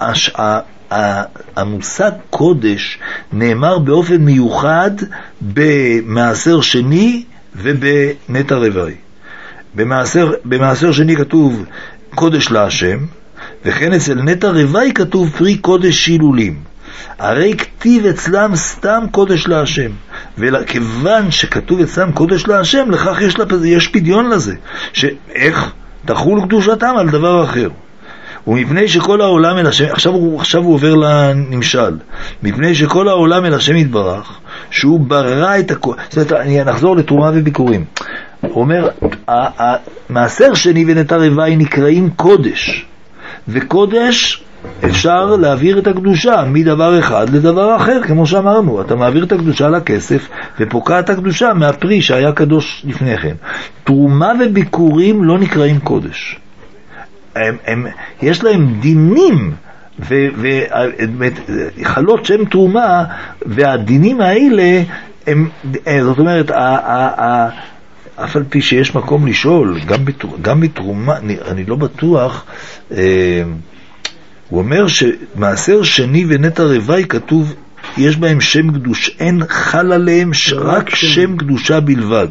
המושג קודש נאמר באופן מיוחד במעשר שני ובנטע רבעי. במעשר, במעשר שני כתוב קודש להשם, וכן אצל נטע רבעי כתוב פרי קודש הילולים. הרי כתיב אצלם סתם קודש להשם, וכיוון שכתוב אצלם קודש להשם, לכך יש, לה, יש פדיון לזה, שאיך תחול קדושתם על דבר אחר. ומפני שכל העולם אל השם, עכשיו הוא, עכשיו הוא עובר לנמשל, מפני שכל העולם אל השם יתברך, שהוא ברא את הכל. זאת אומרת, אני נחזור לתרומה וביקורים. הוא אומר, המעשר שני ונטע רבעי נקראים קודש, וקודש אפשר להעביר את הקדושה מדבר אחד לדבר אחר, כמו שאמרנו, אתה מעביר את הקדושה לכסף, ופוקע את הקדושה מהפרי שהיה קדוש לפני כן. תרומה וביקורים לא נקראים קודש. הם, הם, יש להם דינים וחלות שם תרומה, והדינים האלה הם, זאת אומרת, אף על פי שיש מקום לשאול, גם, בתר, גם בתרומה, אני, אני לא בטוח, הוא אומר שמעשר שני ונטע רווי כתוב, יש בהם שם קדוש, אין חל עליהם רק שם קדושה בלבד.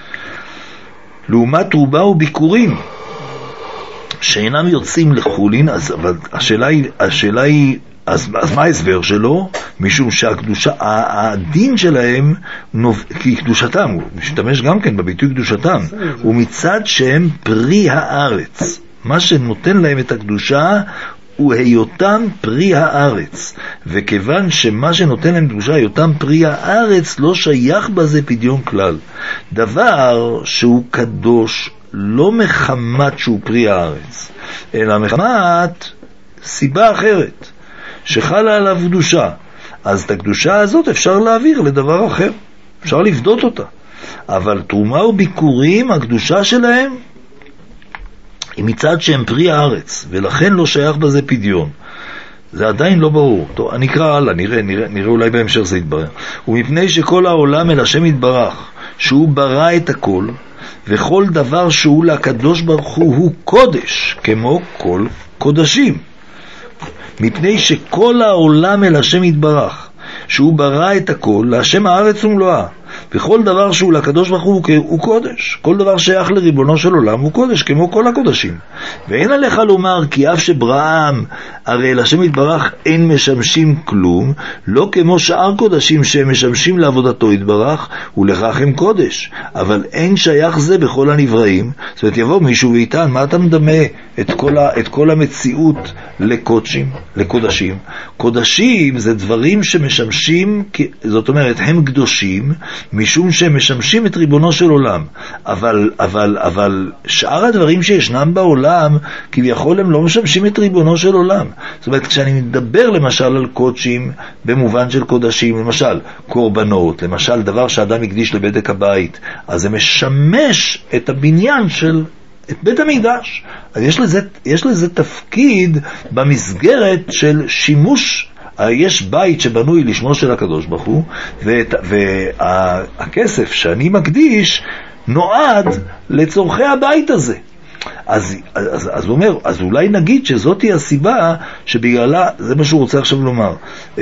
לעומת רובה וביקורים, שאינם יוצאים לחולין, אז אבל השאלה היא, השאלה היא אז, אז מה ההסבר שלו? משום שהקדושה, הדין שלהם, נוב, כי קדושתם, הוא משתמש גם כן בביטוי קדושתם, ומצד שהם פרי הארץ. מה שנותן להם את הקדושה הוא היותם פרי הארץ. וכיוון שמה שנותן להם קדושה, היותם פרי הארץ, לא שייך בזה פדיון כלל. דבר שהוא קדוש, לא מחמת שהוא פרי הארץ, אלא מחמת סיבה אחרת, שחלה עליו קדושה. אז את הקדושה הזאת אפשר להעביר לדבר אחר, אפשר לבדות אותה. אבל תרומה וביקורים, הקדושה שלהם היא מצד שהם פרי הארץ, ולכן לא שייך בזה פדיון. זה עדיין לא ברור. טוב, אני אקרא הלאה, נראה, נראה, נראה אולי בהמשך זה יתברר. ומפני שכל העולם אל השם יתברך, שהוא ברא את הכל, וכל דבר שהוא לקדוש ברוך הוא הוא קודש, כמו כל קודשים. מפני שכל העולם אל השם יתברך, שהוא ברא את הכל, להשם הארץ ומלואה, וכל דבר שהוא לקדוש ברוך הוא הוא קודש. כל דבר שייך לריבונו של עולם הוא קודש, כמו כל הקודשים. ואין עליך לומר כי אף שבראם הרי להשם יתברך אין משמשים כלום, לא כמו שאר קודשים שהם משמשים לעבודתו יתברך, ולכך הם קודש. אבל אין שייך זה בכל הנבראים. זאת אומרת, יבוא מישהו ויטען, מה אתה מדמה את כל, ה, את כל המציאות לקודשים, לקודשים? קודשים זה דברים שמשמשים, זאת אומרת, הם קדושים, משום שהם משמשים את ריבונו של עולם. אבל, אבל, אבל שאר הדברים שישנם בעולם, כביכול הם לא משמשים את ריבונו של עולם. זאת אומרת, כשאני מדבר למשל על קודשים, במובן של קודשים, למשל קורבנות, למשל דבר שאדם יקדיש לבדק הבית, אז זה משמש את הבניין של את בית המקדש. אז יש לזה, יש לזה תפקיד במסגרת של שימוש. יש בית שבנוי לשמו של הקדוש ברוך הוא, והכסף שאני מקדיש נועד לצורכי הבית הזה. אז, אז, אז הוא אומר, אז אולי נגיד שזאת היא הסיבה שבגללה, זה מה שהוא רוצה עכשיו לומר,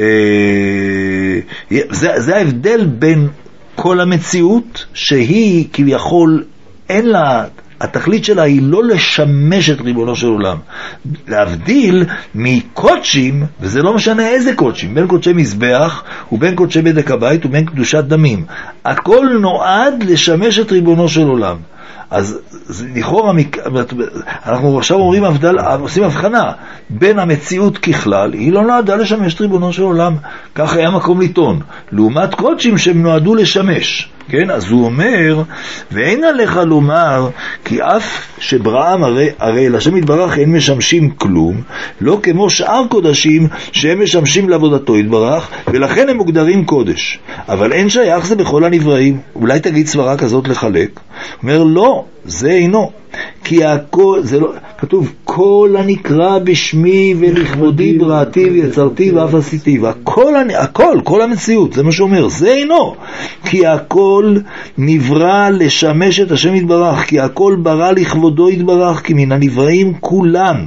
זה, זה ההבדל בין כל המציאות שהיא כביכול אין לה, התכלית שלה היא לא לשמש את ריבונו של עולם, להבדיל מקודשים, וזה לא משנה איזה קודשים, בין קודשי מזבח ובין קודשי בדק הבית ובין קדושת דמים, הכל נועד לשמש את ריבונו של עולם. אז לכאורה אנחנו עכשיו אומרים הבדל, עושים הבחנה בין המציאות ככלל, היא לא נועדה לשמש את ריבונו של עולם, כך היה מקום לטעון, לעומת קודשים שהם נועדו לשמש. כן, אז הוא אומר, ואין עליך לומר כי אף שבראם הרי, הרי לשם יתברך אין משמשים כלום, לא כמו שאר קודשים שהם משמשים לעבודתו יתברך, ולכן הם מוגדרים קודש. אבל אין שייך זה בכל הנבראים. אולי תגיד סברה כזאת לחלק. אומר, לא, זה אינו. כי הכל, זה לא, כתוב, כל הנקרא בשמי ולכבודי בראתי ויצרתי ואף עשיתי, והכל, הכל, כל המציאות, זה מה שאומר, זה אינו. כי הכל נברא לשמש את השם יתברך, כי הכל ברא לכבודו יתברך, כי מן הנבראים כולם,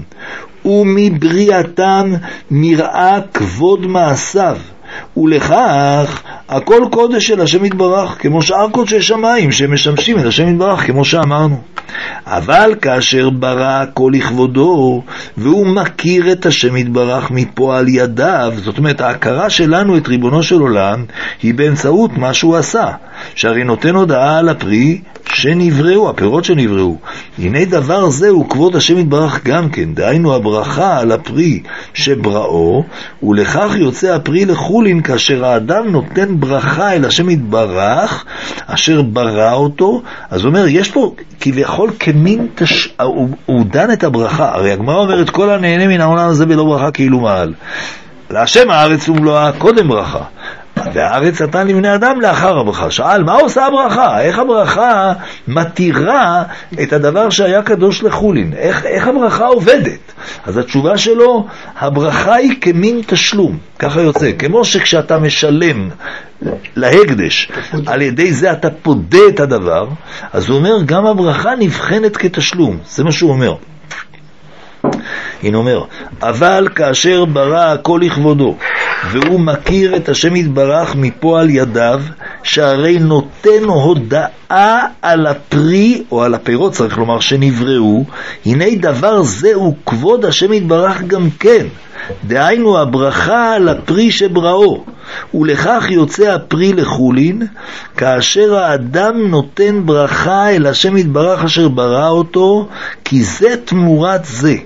ומבריאתם נראה כבוד מעשיו. ולכך הכל קודש של השם יתברך, כמו שאר קודשי שמיים שמשמשים את השם יתברך, כמו שאמרנו. אבל כאשר ברא הכל לכבודו, והוא מכיר את השם יתברך מפועל ידיו, זאת אומרת ההכרה שלנו את ריבונו של עולם היא באמצעות מה שהוא עשה, שהרי נותן הודעה על הפרי שנבראו, הפירות שנבראו. הנה דבר זה הוא כבוד השם יתברך גם כן, דהיינו הברכה על הפרי שבראו, ולכך יוצא הפרי לחולין כאשר האדם נותן ברכה אל השם יתברך אשר ברא אותו. אז הוא אומר, יש פה כביכול כמין תש... הוא, הוא דן את הברכה, הרי הגמרא אומרת כל הנהנה מן העולם הזה בלא ברכה כאילו מעל, להשם הארץ ומלואה קודם ברכה, והארץ נתן לבני אדם לאחר הברכה. שאל, מה עושה הברכה? איך הברכה מתירה את הדבר שהיה קדוש לחולין? איך, איך הברכה עובדת? אז התשובה שלו, הברכה היא כמין תשלום. ככה יוצא, כמו שכשאתה משלם להקדש, על ידי זה אתה פודה את הדבר, אז הוא אומר, גם הברכה נבחנת כתשלום. זה מה שהוא אומר. הנה אומר, אבל כאשר ברא הכל לכבודו, והוא מכיר את השם יתברך מפועל ידיו, שהרי נותן הודעה על הפרי, או על הפירות צריך לומר שנבראו, הנה דבר זה הוא כבוד השם יתברך גם כן, דהיינו הברכה על הפרי שבראו, ולכך יוצא הפרי לחולין, כאשר האדם נותן ברכה אל השם יתברך אשר ברא אותו, כי זה תמורת זה.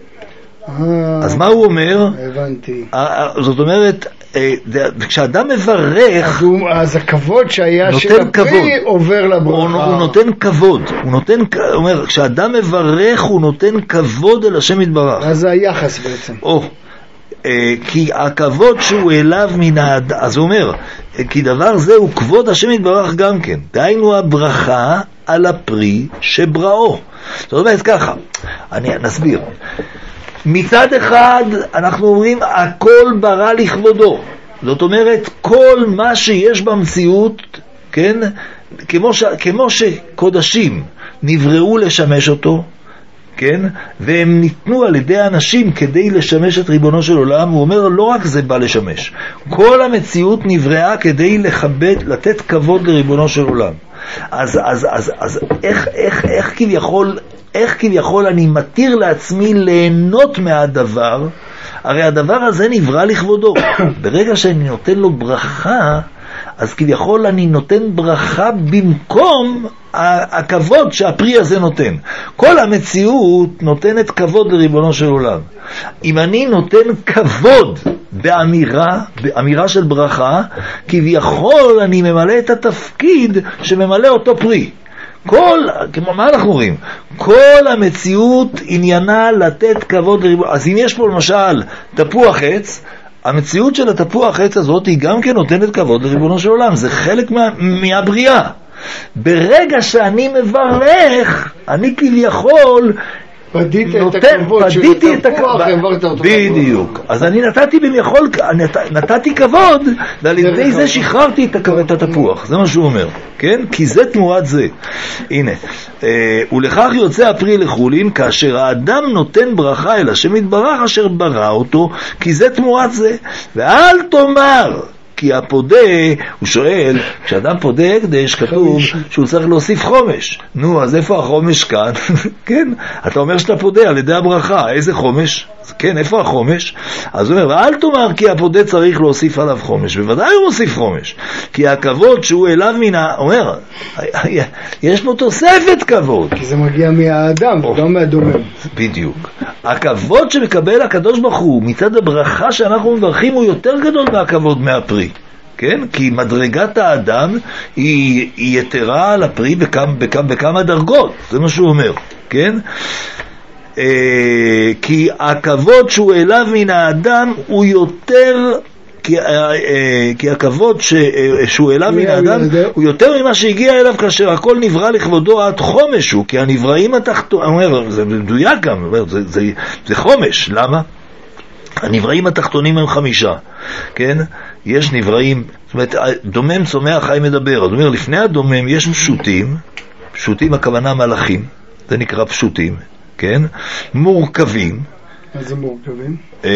אז מה הוא אומר? הבנתי. זאת אומרת, כשאדם מברך, אז הכבוד שהיה של הפרי עובר לברכה. הוא נותן כבוד. הוא נותן, הוא אומר, כשאדם מברך הוא נותן כבוד אל השם יתברך. אז זה היחס בעצם. או, כי הכבוד שהוא אליו מן האדם, אז הוא אומר, כי דבר זה הוא כבוד השם יתברך גם כן. דהיינו הברכה על הפרי שבראו. זאת אומרת ככה, אני נסביר. מצד אחד אנחנו אומרים הכל ברא לכבודו, זאת אומרת כל מה שיש במציאות, כן, כמו, ש, כמו שקודשים נבראו לשמש אותו, כן, והם ניתנו על ידי אנשים כדי לשמש את ריבונו של עולם, הוא אומר לא רק זה בא לשמש, כל המציאות נבראה כדי לכבד, לתת כבוד לריבונו של עולם. אז, אז, אז, אז איך, איך, איך כביכול איך כביכול אני מתיר לעצמי ליהנות מהדבר? הרי הדבר הזה נברא לכבודו. ברגע שאני נותן לו ברכה, אז כביכול אני נותן ברכה במקום הכבוד שהפרי הזה נותן. כל המציאות נותנת כבוד לריבונו של עולם. אם אני נותן כבוד באמירה, באמירה של ברכה, כביכול אני ממלא את התפקיד שממלא אותו פרי. כל, כמו מה אנחנו רואים? כל המציאות עניינה לתת כבוד לריבונו. אז אם יש פה למשל תפוח עץ, המציאות של התפוח עץ הזאת היא גם כן נותנת כבוד לריבונו של עולם. זה חלק מה, מהבריאה. ברגע שאני מברך, אני כביכול פדיתי את הכבוד של התפוח, העברת אותו. בדיוק. אז אני נתתי במייחול, נתתי כבוד, ועל ידי זה שחררתי את התפוח. זה מה שהוא אומר. כן? כי זה תמורת זה. הנה. ולכך יוצא הפרי לחולין, כאשר האדם נותן ברכה אל השם יתברך אשר ברא אותו, כי זה תמורת זה. ואל תאמר, כי הפודה, הוא שואל, כשאדם פודה הקדש, כתוב שהוא צריך להוסיף חומש. נו, אז איפה החומש כאן? כן, אתה אומר שאתה פודה על ידי הברכה. איזה חומש? כן, איפה החומש? אז הוא אומר, ואל תאמר כי הפודה צריך להוסיף עליו חומש. בוודאי הוא מוסיף חומש. כי הכבוד שהוא אליו מן ה... אומר, יש לו תוספת כבוד. כי זה מגיע מהאדם, לא מהדומם. בדיוק. הכבוד שמקבל הקדוש ברוך הוא מצד הברכה שאנחנו מברכים הוא יותר גדול מהכבוד מהפרי. כן? כי מדרגת האדם היא, היא יתרה על הפרי בכמה, בכמה, בכמה דרגות. זה מה שהוא אומר. כן? אה, כי הכבוד שהוא אליו מן האדם הוא יותר... כי, כי הכבוד ש, שהוא אליו מן האדם הוא יותר ממה שהגיע אליו כאשר הכל נברא לכבודו עד חומש הוא, כי הנבראים התחתונים, אומר, זה מדויק גם, אומר, זה, זה, זה חומש, למה? הנבראים התחתונים הם חמישה, כן? יש נבראים, זאת אומרת, דומם צומח חי מדבר, זאת אומרת, לפני הדומם יש פשוטים, פשוטים הכוונה מלאכים, זה נקרא פשוטים, כן? מורכבים. איזה מורכבים? אה...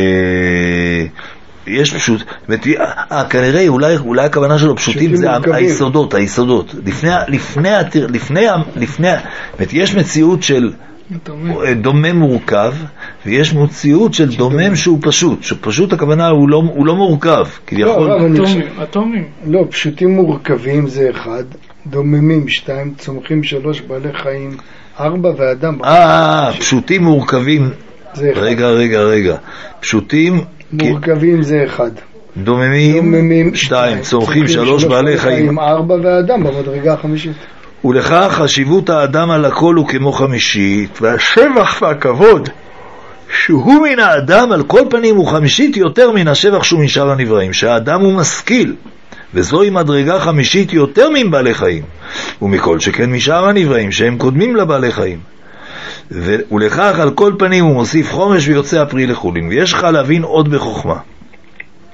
יש פשוט, אה, כנראה אולי, אולי הכוונה שלו פשוטים זה היסודות, היסודות. לפני, לפני, לפני, לפני, יש מציאות של דומם מורכב, ויש מציאות של דומם שהוא פשוט, שפשוט הכוונה הוא לא, הוא לא מורכב. לא, אטומים. לא, פשוטים מורכבים זה אחד, דוממים שתיים, צומחים שלוש, בעלי חיים ארבע ואדם. אה, פשוטים מורכבים. רגע, רגע, רגע. פשוטים מורכבים זה אחד. דוממים שתיים, צורכים שלוש, בעלי חיים ארבע ואדם במדרגה החמישית. ולכך חשיבות האדם על הכל הוא כמו חמישית, והשבח והכבוד שהוא מן האדם על כל פנים הוא חמישית יותר מן השבח שהוא משאר הנבראים, שהאדם הוא משכיל, וזוהי מדרגה חמישית יותר מן בעלי חיים, ומכל שכן משאר הנבראים שהם קודמים לבעלי חיים. ולכך על כל פנים הוא מוסיף חומש ויוצא הפרי לחולין. ויש לך להבין עוד בחוכמה,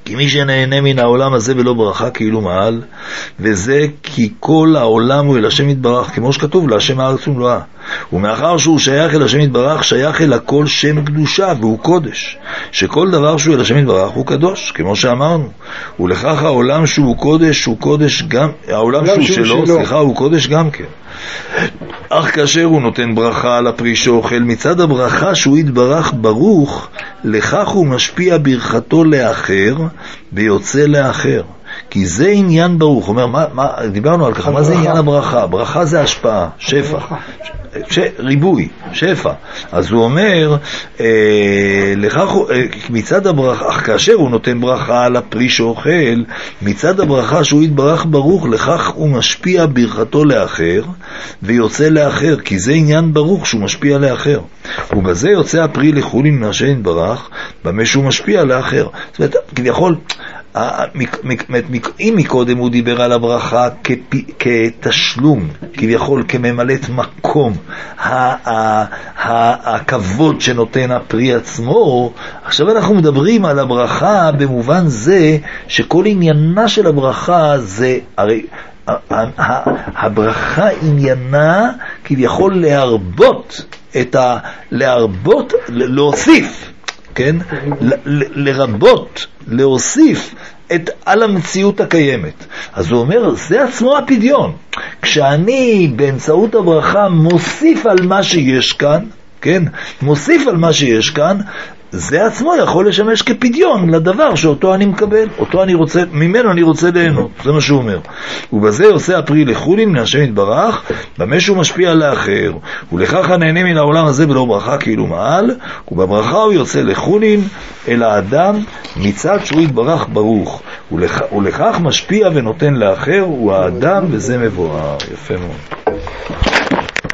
כי מי שנהנה מן העולם הזה ולא ברכה כאילו מעל, וזה כי כל העולם הוא אל השם יתברך, כמו שכתוב להשם הארץ ומלואה. ומאחר שהוא שייך אל השם יתברך, שייך אל הכל שם קדושה והוא קודש, שכל דבר שהוא אל השם יתברך הוא קדוש, כמו שאמרנו. ולכך העולם שהוא קודש הוא קודש גם, העולם שהוא שלו, סליחה, הוא קודש גם כן. אך כאשר הוא נותן ברכה על הפרי שאוכל, מצד הברכה שהוא יתברך ברוך, לכך הוא משפיע ברכתו לאחר ויוצא לאחר. כי זה עניין ברוך. אומר, מה, מה, דיברנו על ככה, מה זה עניין הברכה? ברכה זה השפעה, שפע, ש, ריבוי, שפע. אז הוא אומר, אה, לכך, אה, מצד הברכה, אך כאשר הוא נותן ברכה על הפרי שאוכל, מצד הברכה שהוא יתברך ברוך, לכך הוא משפיע ברכתו לאחר ויוצא לאחר, כי זה עניין ברוך שהוא משפיע לאחר. ובזה יוצא הפרי לחולין מהשם יתברך, במה שהוא משפיע לאחר. זאת אומרת, כביכול, אם מקודם הוא דיבר על הברכה כתשלום, כביכול כממלאת מקום הכבוד שנותן הפרי עצמו, עכשיו אנחנו מדברים על הברכה במובן זה שכל עניינה של הברכה זה, הרי הברכה עניינה כביכול להרבות את ה... להרבות, להוסיף, כן? לרבות, להוסיף את על המציאות הקיימת. אז הוא אומר, זה עצמו הפדיון. כשאני באמצעות הברכה מוסיף על מה שיש כאן, כן? מוסיף על מה שיש כאן, זה עצמו יכול לשמש כפדיון לדבר שאותו אני מקבל, אותו אני רוצה, ממנו אני רוצה ליהנות. זה מה שהוא אומר. ובזה עושה הפרי לחולין מהשם יתברך, במה שהוא משפיע לאחר, ולכך הנהנה מן העולם הזה ולא ברכה כאילו מעל, ובברכה הוא יוצא לחולין אל האדם מצד שהוא יתברך ברוך, ולכ, ולכך משפיע ונותן לאחר הוא האדם, וזה מבואר. יפה מאוד.